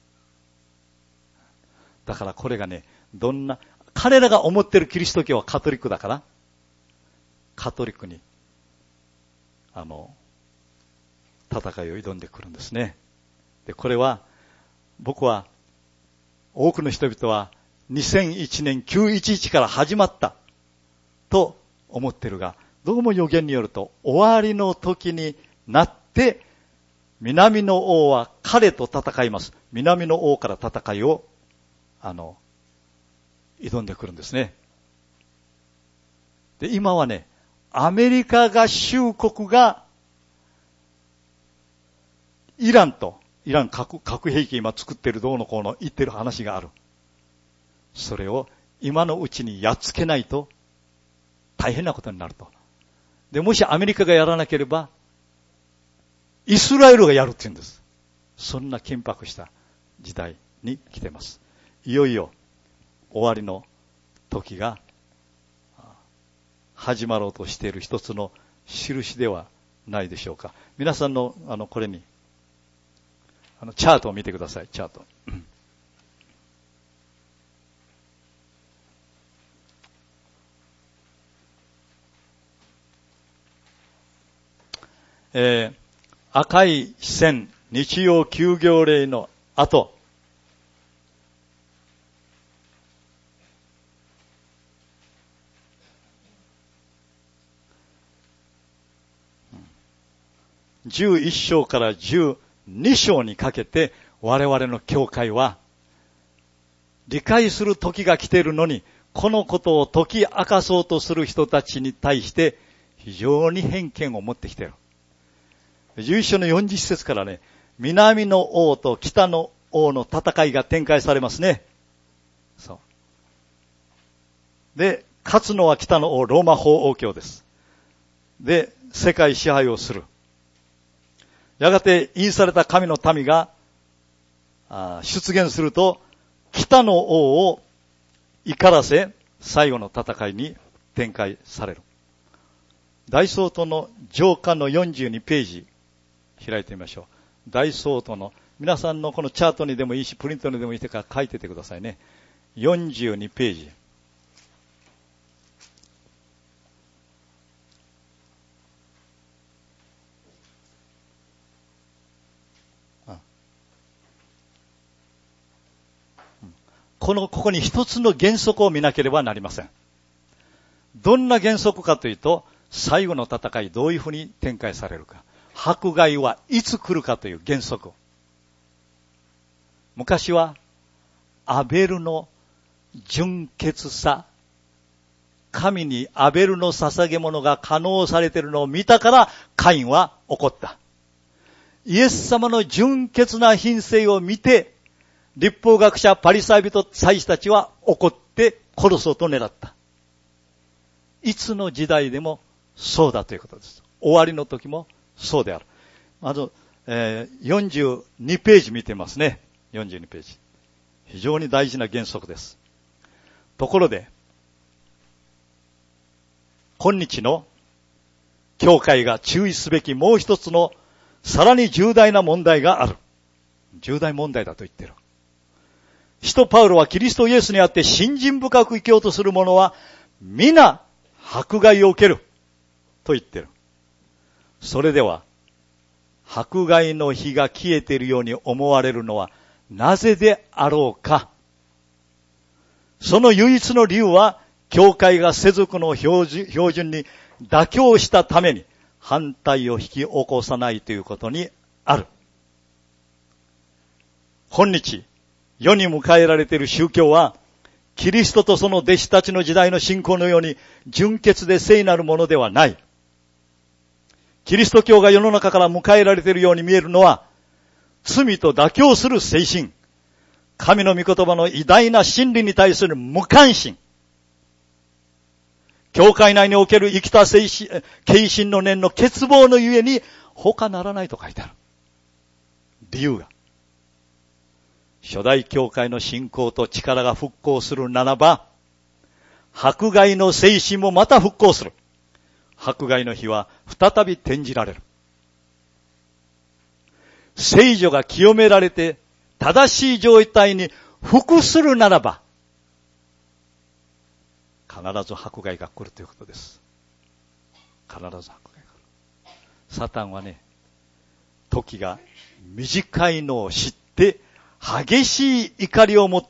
だからこれがね、どんな、彼らが思っているキリスト教はカトリックだから、カトリックに、あの、戦いを挑んでくるんですね。で、これは、僕は、多くの人々は、にせんいちねんきゅういちいちから始まった、と思っているが、どうも予言によると、終わりの時になって、南の王は彼と戦います。南の王から戦いを、あの、挑んでくるんですね。で、今はね、アメリカ合衆国が、イランと、イラン核、核兵器今作ってるどうのこうの言ってる話がある。それを今のうちにやっつけないと大変なことになると。で、もしアメリカがやらなければ、イスラエルがやるって言うんです。そんな緊迫した時代に来てます。いよいよ終わりの時が始まろうとしている一つの印ではないでしょうか。皆さんの、あの、これに、あの、チャートを見てください、チャート。えー、赤い線、日曜休業令の後、じゅういっ章からじゅうに章にかけて我々の教会は理解する時が来ているのに、このことを解き明かそうとする人たちに対して非常に偏見を持ってきている。じゅういっ章のよんじゅっ節からね、南の王と北の王の戦いが展開されますね。そう。で、勝つのは北の王、ローマ法王教です。で、世界支配をする。やがて印された神の民が出現すると、北の王を怒らせ、最後の戦いに展開される。大総統の上巻のよんじゅうにページ、開いてみましょう。大総統の、皆さんのこのチャートにでもいいし、プリントにでもいいから書いててくださいね。よんじゅうにページ。この、ここに一つの原則を見なければなりません。どんな原則かというと、最後の戦いどういうふうに展開されるか。迫害はいつ来るかという原則。昔は、アベルの純潔さ、神にアベルの捧げ物が可能されているのを見たから、カインは怒った。イエス様の純潔な品性を見て、律法学者パリサイ人祭司たちは怒って殺そうと狙った。いつの時代でもそうだということです。終わりの時もそうである。まず、えー、よんじゅうにページ見てますね。よんじゅうにページ。非常に大事な原則です。ところで、今日の教会が注意すべきもう一つのさらに重大な問題がある。重大問題だと言っている。使徒パウロはキリストイエスにあって信心深く生きようとする者は皆迫害を受けると言っている。それでは迫害の火が消えているように思われるのはなぜであろうか。その唯一の理由は、教会が世俗の標準に妥協したために反対を引き起こさないということにある。今日、世に迎えられている宗教は、キリストとその弟子たちの時代の信仰のように純潔で聖なるものではない。キリスト教が世の中から迎えられているように見えるのは、罪と妥協する精神、神の御言葉の偉大な真理に対する無関心、教会内における生きた精神、敬心の念の欠乏のゆえに他ならないと書いてある。理由が。初代教会の信仰と力が復興するならば、迫害の精神もまた復興する。迫害の火は再び転じられる。聖女が清められて正しい状態に服するならば、必ず迫害が来るということです。必ず迫害が来る。サタンはね、時が短いのを知って、激しい怒りを持って、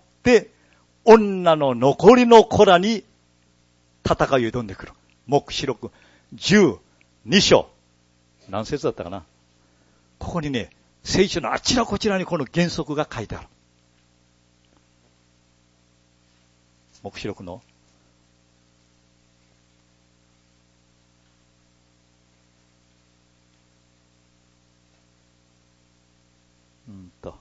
女の残りの子らに戦いを挑んでくる。黙示録じゅうに章。何節だったかな。ここにね、聖書のあちらこちらにこの原則が書いてある。黙示録のうんと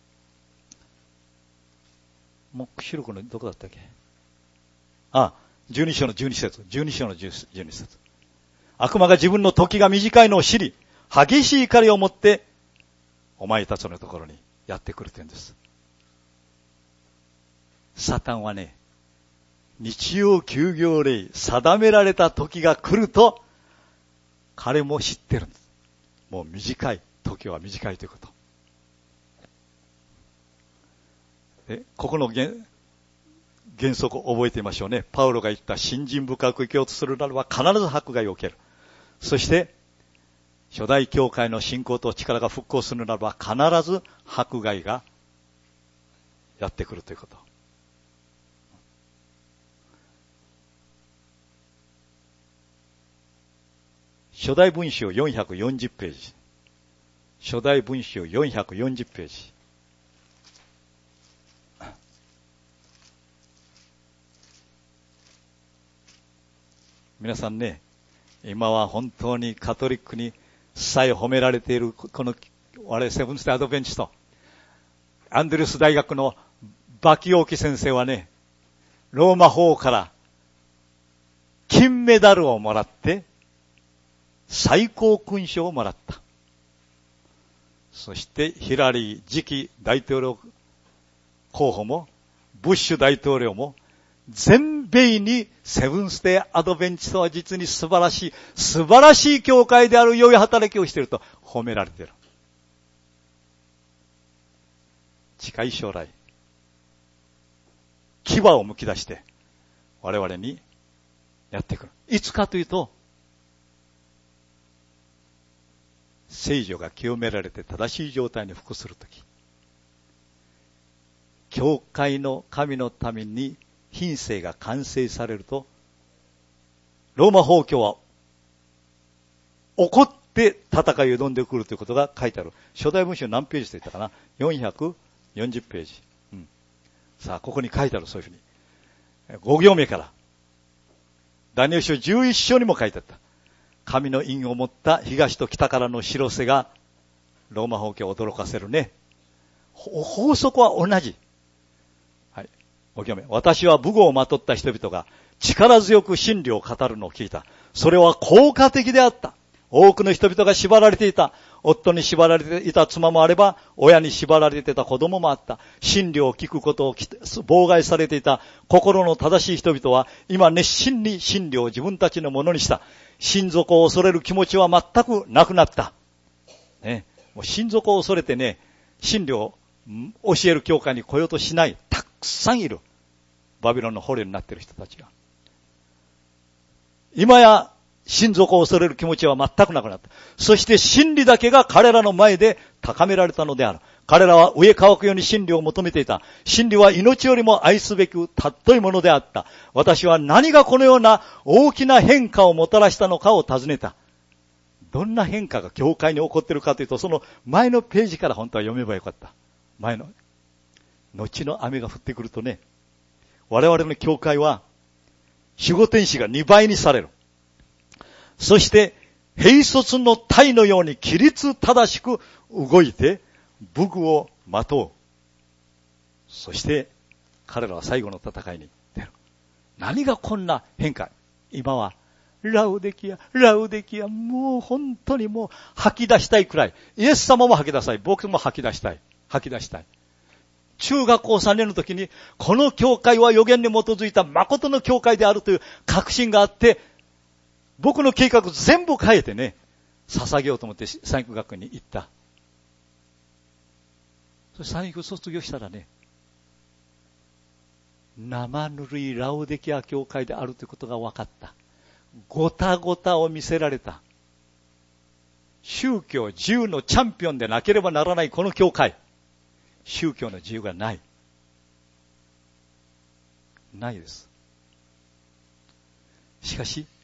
黙示録のどこだったっけ。あ、じゅうに章のじゅうに節。じゅうに章のじゅうに節。悪魔が自分の時が短いのを知り、激しい怒りを持って、お前たちのところにやってくるというんです。サタンはね、日曜休業令、定められた時が来ると、彼も知ってるんです。もう短い、時は短いということ。で、ここの原、原則を覚えてみましょうね。パウロが言った信心深く生きようとするならば必ず迫害を受ける。そして、初代教会の信仰と力が復興するならば必ず迫害がやってくるということ。初代文集よんひゃくよんじゅうページ。初代文集よんひゃくよんじゅうページ。皆さんね、今は本当にカトリックにさえ褒められている、この、我々セブンステイアドベンチスト、アンドリュース大学のバキオキ先生はね、ローマ法王から金メダルをもらって、最高勲章をもらった。そしてヒラリー次期大統領候補も、ブッシュ大統領も、全米にセブンステイアドベンチストは実に素晴らしい、素晴らしい教会である良い働きをしていると褒められている。近い将来、牙をむき出して我々にやってくる。いつかというと、聖女が清められて正しい状態に服するとき、教会の神のために品性が完成されると、ローマ法教は怒って戦いを挑んでくるということが書いてある。初代文書何ページと言ったかな ?よんひゃくよんじゅう ページ、うん。さあ、ここに書いてある、そういうふうに。ご行目から。ダニエル書じゅういっ章にも書いてあった。神の印を持った東と北からの白瀬がローマ法教を驚かせるね。法則は同じ。はい。ご行目。私は武具をまとった人々が力強く真理を語るのを聞いた。それは効果的であった。多くの人々が縛られていた。夫に縛られていた妻もあれば、親に縛られていた子供もあった。真理を聞くことを妨害されていた心の正しい人々は、今熱心に真理を自分たちのものにした。親族を恐れる気持ちは全くなくなった。ね、もう親族を恐れてね、真理を教える教会に来ようとしない。たくさんいる。バビロンの捕虜になっている人たちが。今や親族を恐れる気持ちは全くなくなった。そして真理だけが彼らの前で高められたのである。彼らは上乾くように真理を求めていた。真理は命よりも愛すべき尊いものであった。私は何がこのような大きな変化をもたらしたのかを尋ねた。どんな変化が教会に起こっているかというと、その前のページから本当は読めばよかった。前の。後の雨が降ってくるとね、我々の教会は守護天使がにばいにされる。そして、兵卒の隊のように規律正しく動いて、武具をまとう。そして、彼らは最後の戦いに出る。何がこんな変化？今は、ラウデキア、ラウデキア、もう本当にもう吐き出したいくらい。イエス様も吐き出したい。僕も吐き出したい。吐き出したい。中学校さんねんの時に、この教会は予言に基づいた誠の教会であるという確信があって、僕の計画全部変えてね、捧げようと思って三育学院に行った。そして三育卒業したらね、生ぬるいラウデキア教会であるということが分かった。ごたごたを見せられた。宗教自由のチャンピオンでなければならないこの教会。宗教の自由がない。ないです。しかし、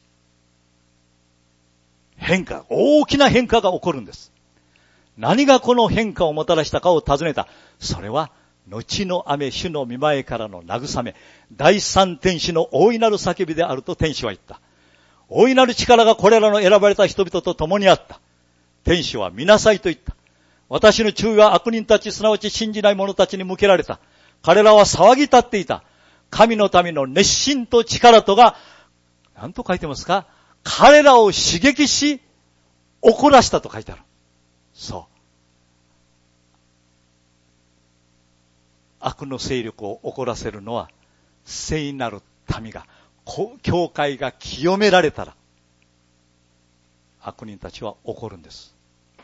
変化、大きな変化が起こるんです。何がこの変化をもたらしたかを尋ねた。それは、後の雨、主の御前からの慰め、第三天使の大いなる叫びであると天使は言った。大いなる力がこれらの選ばれた人々と共にあった。天使は見なさいと言った。私の注意は悪人たち、すなわち信じない者たちに向けられた。彼らは騒ぎ立っていた。神の民の熱心と力とが、何と書いてますか？彼らを刺激し、怒らしたと書いてある。そう。悪の勢力を怒らせるのは、聖なる民が、教会が清められたら、悪人たちは怒るんです。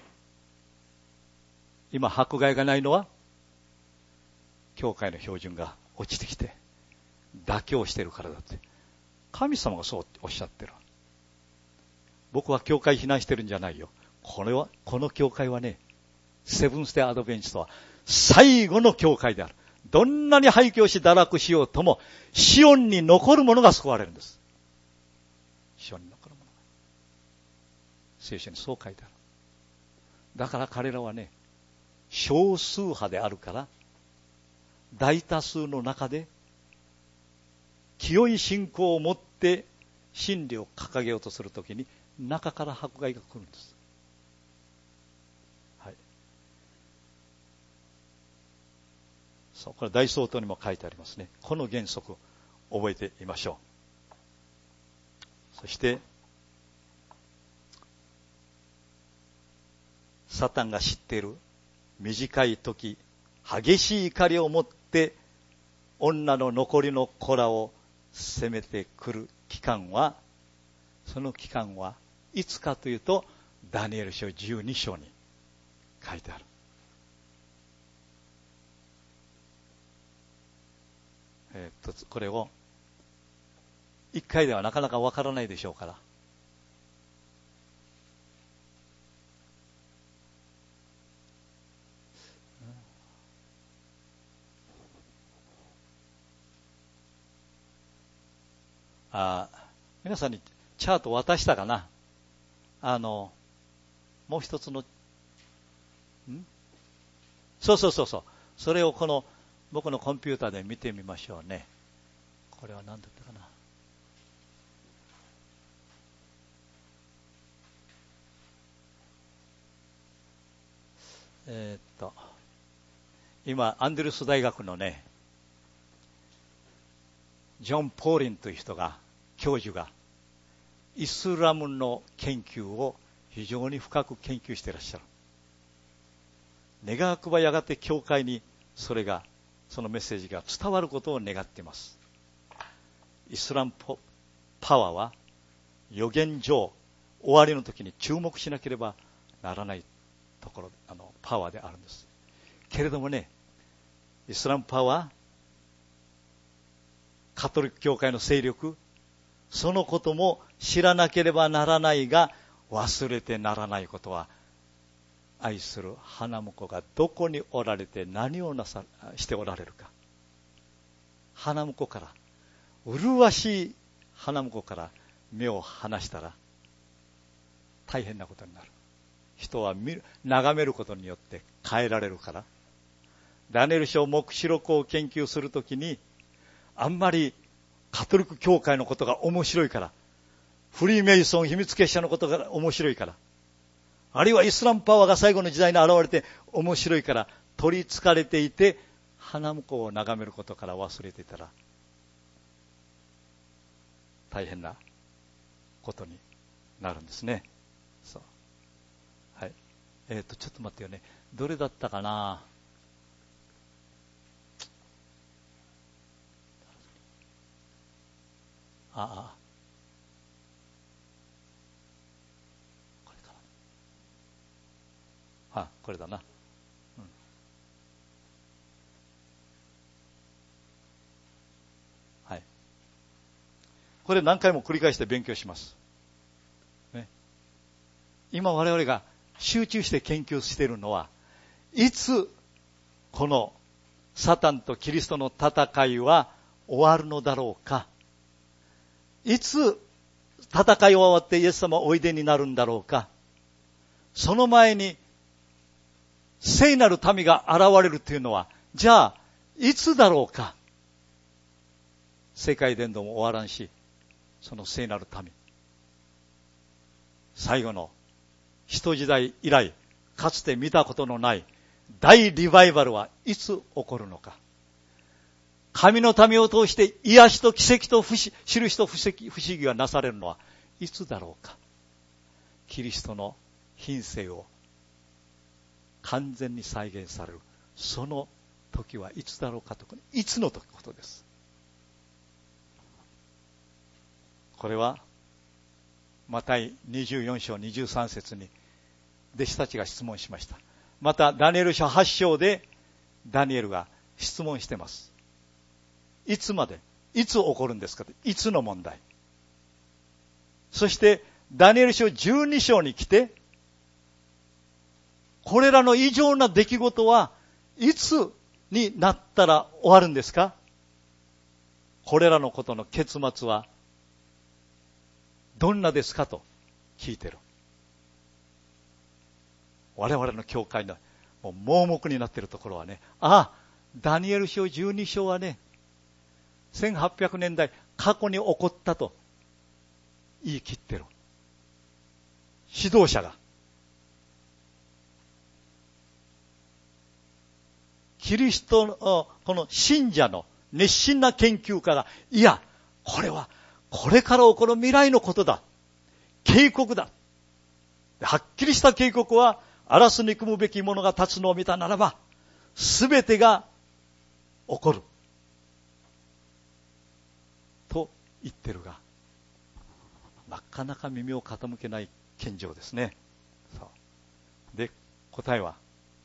今、迫害がないのは、教会の標準が落ちてきて、妥協しているからだって。神様がそうおっしゃってる。僕は教会非難してるんじゃないよ。これは、この教会はね、セブンステアドベンチストは最後の教会である。どんなに廃墟し堕落しようとも、シオンに残るものが救われるんです。シオンに残るものが。聖書にそう書いてある。だから彼らはね、少数派であるから、大多数の中で、清い信仰を持って真理を掲げようとするときに、中から迫害が来るんです。はい。そう、これ大総統にも書いてありますね。この原則、覚えていましょう。そして、サタンが知っている短い時、激しい怒りを持って、女の残りの子らを攻めてくる期間は、その期間はいつかというと、ダニエル書じゅうに章に書いてある。えー、っと、これを、一回ではなかなかわからないでしょうから。あ、皆さんにチャート渡したかな。あの、もう一つの、んそうそうそうそう。それをこの、僕のコンピューターで見てみましょうね。これは何だったかな。えー、っと、今、アンデルス大学のね、ジョン・ポーリンという人が、教授が、イスラムの研究を非常に深く研究していらっしゃる。願わくばやがて教会にそれが、そのメッセージが伝わることを願っています。イスラムパワーは予言上終わりの時に注目しなければならないところ、あのパワーであるんです。けれどもね、イスラムパワー、カトリック教会の勢力、 そのことも知らなければならないが、忘れてならないことは、愛する花婿がどこにおられて何をなさしておられるか。花婿から、麗しい花婿から目を離したら大変なことになる。人は見る眺めることによって変えられるから。ダニエル書黙示録を研究するときに、あんまりカトリック教会のことが面白いから、フリーメイソン秘密結社のことが面白いから、あるいはイスラムパワーが最後の時代に現れて面白いから取り憑かれていて、花婿を眺めることから忘れていたら大変なことになるんですね。そう。はい。えっと、ちょっと待ってよね。どれだったかな。ああ。これかな。あ、これだな。うん。はい。これ何回も繰り返して勉強します。ね。今我々が集中して研究しているのは、いつこのサタンとキリストの戦いは終わるのだろうか。いつ戦い終わってイエス様おいでになるんだろうか。その前に聖なる民が現れるというのは、じゃあいつだろうか。世界伝道も終わらんし、その聖なる民、最後の人時代以来かつて見たことのない大リバイバルはいつ起こるのか。神の民を通して癒しと奇跡と不思印と不思議がなされるのはいつだろうか。キリストの品性を完全に再現されるその時はいつだろうかと。いつの時ことです。これはマタイにじゅうよん章にじゅうさん節に弟子たちが質問しました。またダニエル書はち章でダニエルが質問しています。いつまで、いつ起こるんですか、いつの問題。そしてダニエル書じゅうに章に来て、これらの異常な出来事はいつになったら終わるんですか。これらのことの結末はどんなですかと聞いてる。我々の教会のもう盲目になっているところはね、ああ、ダニエル書じゅうに章はね、せんはっぴゃくねんだい過去に起こったと言い切ってる指導者が、キリストのこの信者の熱心な研究家が、いや、これはこれから起こる未来のことだ、警告だ、はっきりした警告は、荒らす憎むべきものが立つのを見たならばすべてが起こると言ってるが、なかなか耳を傾けない現状ですね。そうで、答えは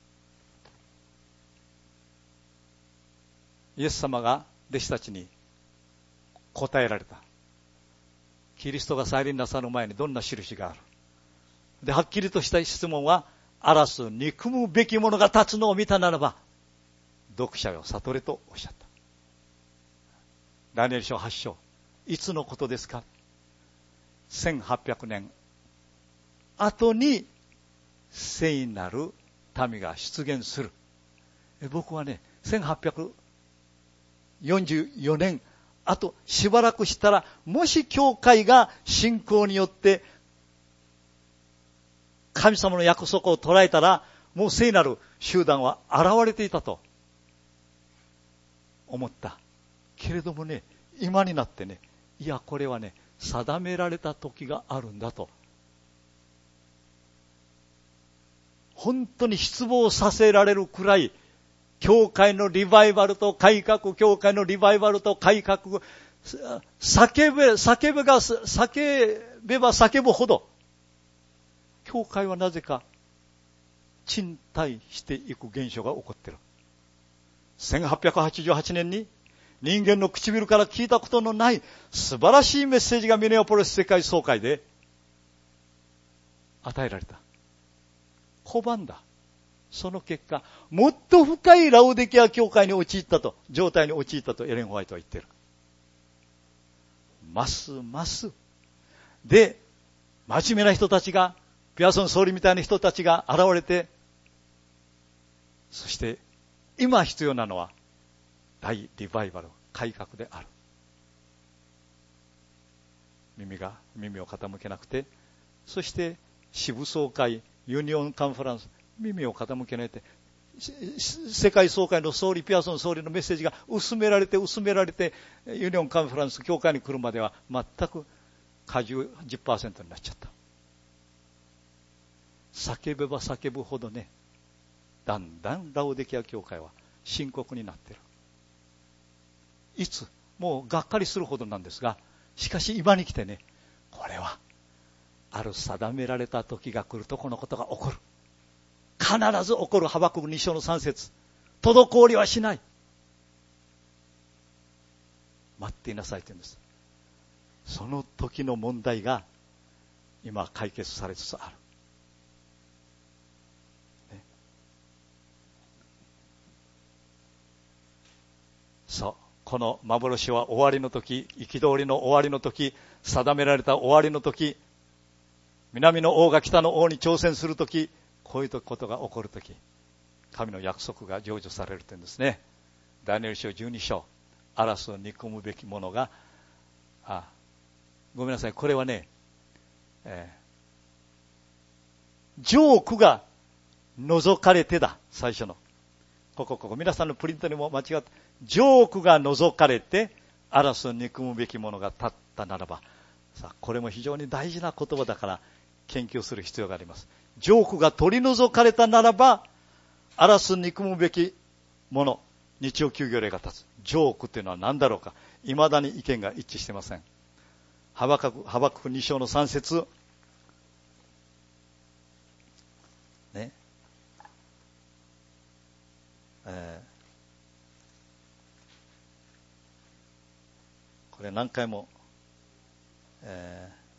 イエス様が弟子たちに答えられた。キリストが再臨なさる前にどんな印がある。で、はっきりとした質問は、荒らす憎むべきものが立つのを見たならば読者よ悟れとおっしゃった。ダニエル書はち章、いつのことですか。せんはっぴゃくねん後に聖なる民が出現する。僕はね、せんはっぴゃくよんじゅうよねんあとしばらくしたら、もし教会が信仰によって神様の約束を捉えたら、もう聖なる集団は現れていたと思ったけれどもね、今になってね、いやこれはね、定められた時があるんだと、本当に失望させられるくらい、教会のリバイバルと改革、教会のリバイバルと改革、叫べ、叫べが、叫べば叫ぶほど、教会はなぜか沈滞していく現象が起こっている。せんはっぴゃくはちじゅうはちねんに人間の唇から聞いたことのない素晴らしいメッセージがミネアポリス世界総会で与えられた。拒んだ。その結果、もっと深いラオデキア教会に陥ったと、状態に陥ったとエレン・ホワイトは言っている。ますます。で、真面目な人たちが、ピアソン総理みたいな人たちが現れて、そして今必要なのは大リバイバル、改革である。耳が、耳を傾けなくて、そして支部総会、ユニオンカンファレンス、耳を傾けないで、世界総会の総理、ピアソン総理のメッセージが薄められて薄められて、ユニオンカンファレンス、教会に来るまでは全く過重 じゅっパーセント になっちゃった。叫べば叫ぶほどね、だんだんラオデキア教会は深刻になっている。いつもうがっかりするほどなんですが、しかし今に来てね、これはある定められた時が来るとこのことが起こる。必ず起こる。ハバククに章のさん節、滞りはしない。待っていなさいと言うんです。その時の問題が今解決されつつある。そう、この幻は終わりの時、憤りの終わりの時、定められた終わりの時、南の王が北の王に挑戦する時、こういうことが起こる時、神の約束が成就されるというんですね。ダニエル書じゅうに章、アラスを憎むべきものが、あ、ごめんなさい、これはね、えー、ジョークが除かれてだ、最初の。ここ、ここ、皆さんのプリントにも間違って、ジョークが除かれて、アラスを憎むべきものが立ったならば、さあ、これも非常に大事な言葉だから、研究する必要があります。ジョークが取り除かれたならば、アラス憎むべきもの、日曜休業令が立つ。ジョークというのは何だろうか。未だに意見が一致していません。ハバクク、ハバククに章のさん節。ね。えー、これ何回も、えー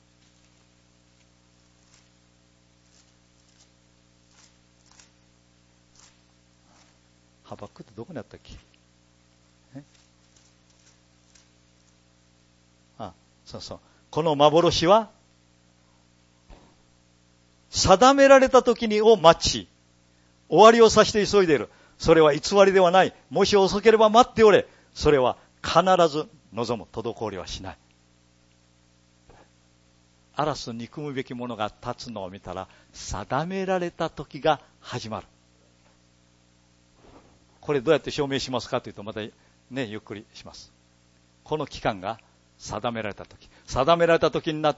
ハバクってどこにあったっけ？えあ、そうそう。この幻は、定められた時にを待ち、終わりをさして急いでいる。それは偽りではない。もし遅ければ待っておれ。それは必ず望む。滞りはしない。アラス憎むべきものが立つのを見たら、定められた時が始まる。これどうやって証明しますかというと、またね、ゆっくりします。この期間が定められた時。定められた時になって、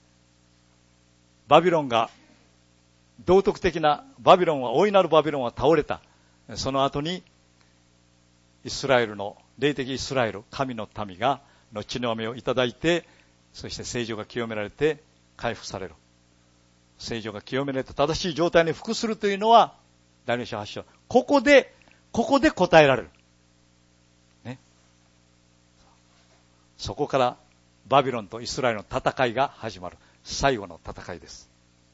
バビロンが、道徳的なバビロンは、大いなるバビロンは倒れた。その後に、イスラエルの、霊的イスラエル、神の民が、の血の雨をいただいて、そして聖女が清められて、回復される。聖女が清められて正しい状態に服するというのは、ダニエル書はち章。ここで、ここで答えられる。ね。そこからバビロンとイスラエルの戦いが始まる。最後の戦いです。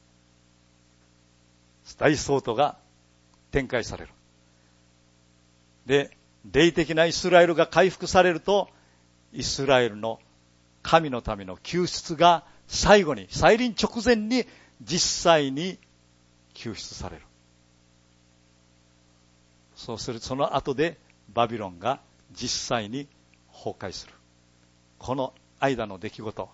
大争闘が展開される。で、霊的なイスラエルが回復されると、イスラエルの神のための救出が最後に、再臨直前に実際に救出される。そうする、その後でバビロンが実際に崩壊する。この間の出来事、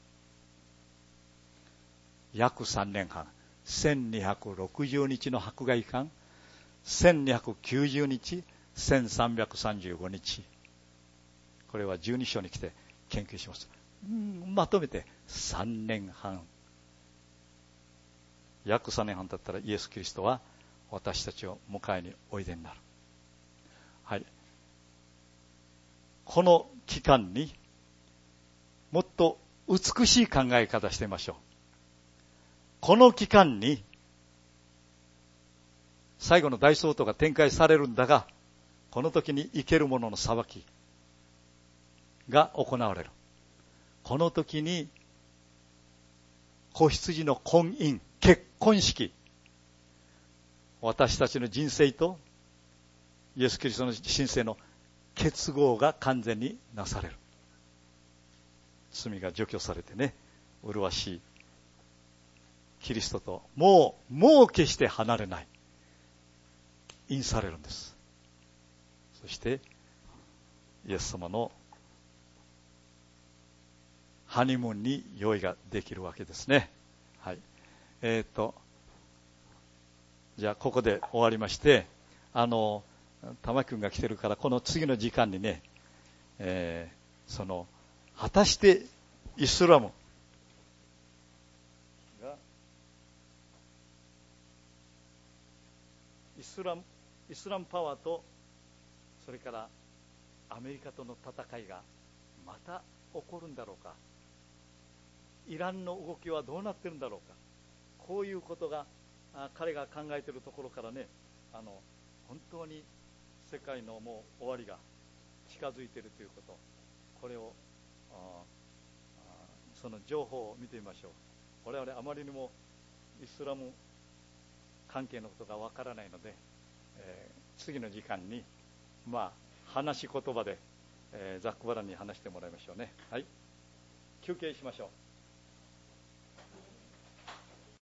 約さんねんはん、せんにひゃくろくじゅうにちの迫害期間、せんにひゃくきゅうじゅうにち、せんさんびゃくさんじゅうごにち。これはじゅうに章に来て研究します。うんまとめてさんねんはん。約さんねんはん経ったらイエス・キリストは私たちを迎えにおいでになる。はい。この期間にもっと美しい考え方してみましょう。この期間に最後の大争闘が展開されるんだが、この時に生ける者の裁き、 が行われる。この時に子羊の婚姻、結婚式、私たちの人生とイエス・キリストの神聖の結合が完全になされる。罪が除去されてね、麗しいキリストともうもう決して離れない印されるんです。そしてイエス様のハニムーンに用意ができるわけですね。はい。えっとじゃあここで終わりまして、あの玉木君が来てるからこの次の時間にね、えー、その果たしてイスラムがイスラムイスラムパワーとそれからアメリカとの戦いがまた起こるんだろうか、イランの動きはどうなってるんだろうか、こういうことが彼が考えているところからね、あの本当に世界のもう終わりが近づいているということ、これをその情報を見てみましょう。我々あまりにもイスラム関係のことがわからないので、えー、次の時間にまあ話し言葉で、えー、ザックバランに話してもらいましょうね。はい、休憩しましょう。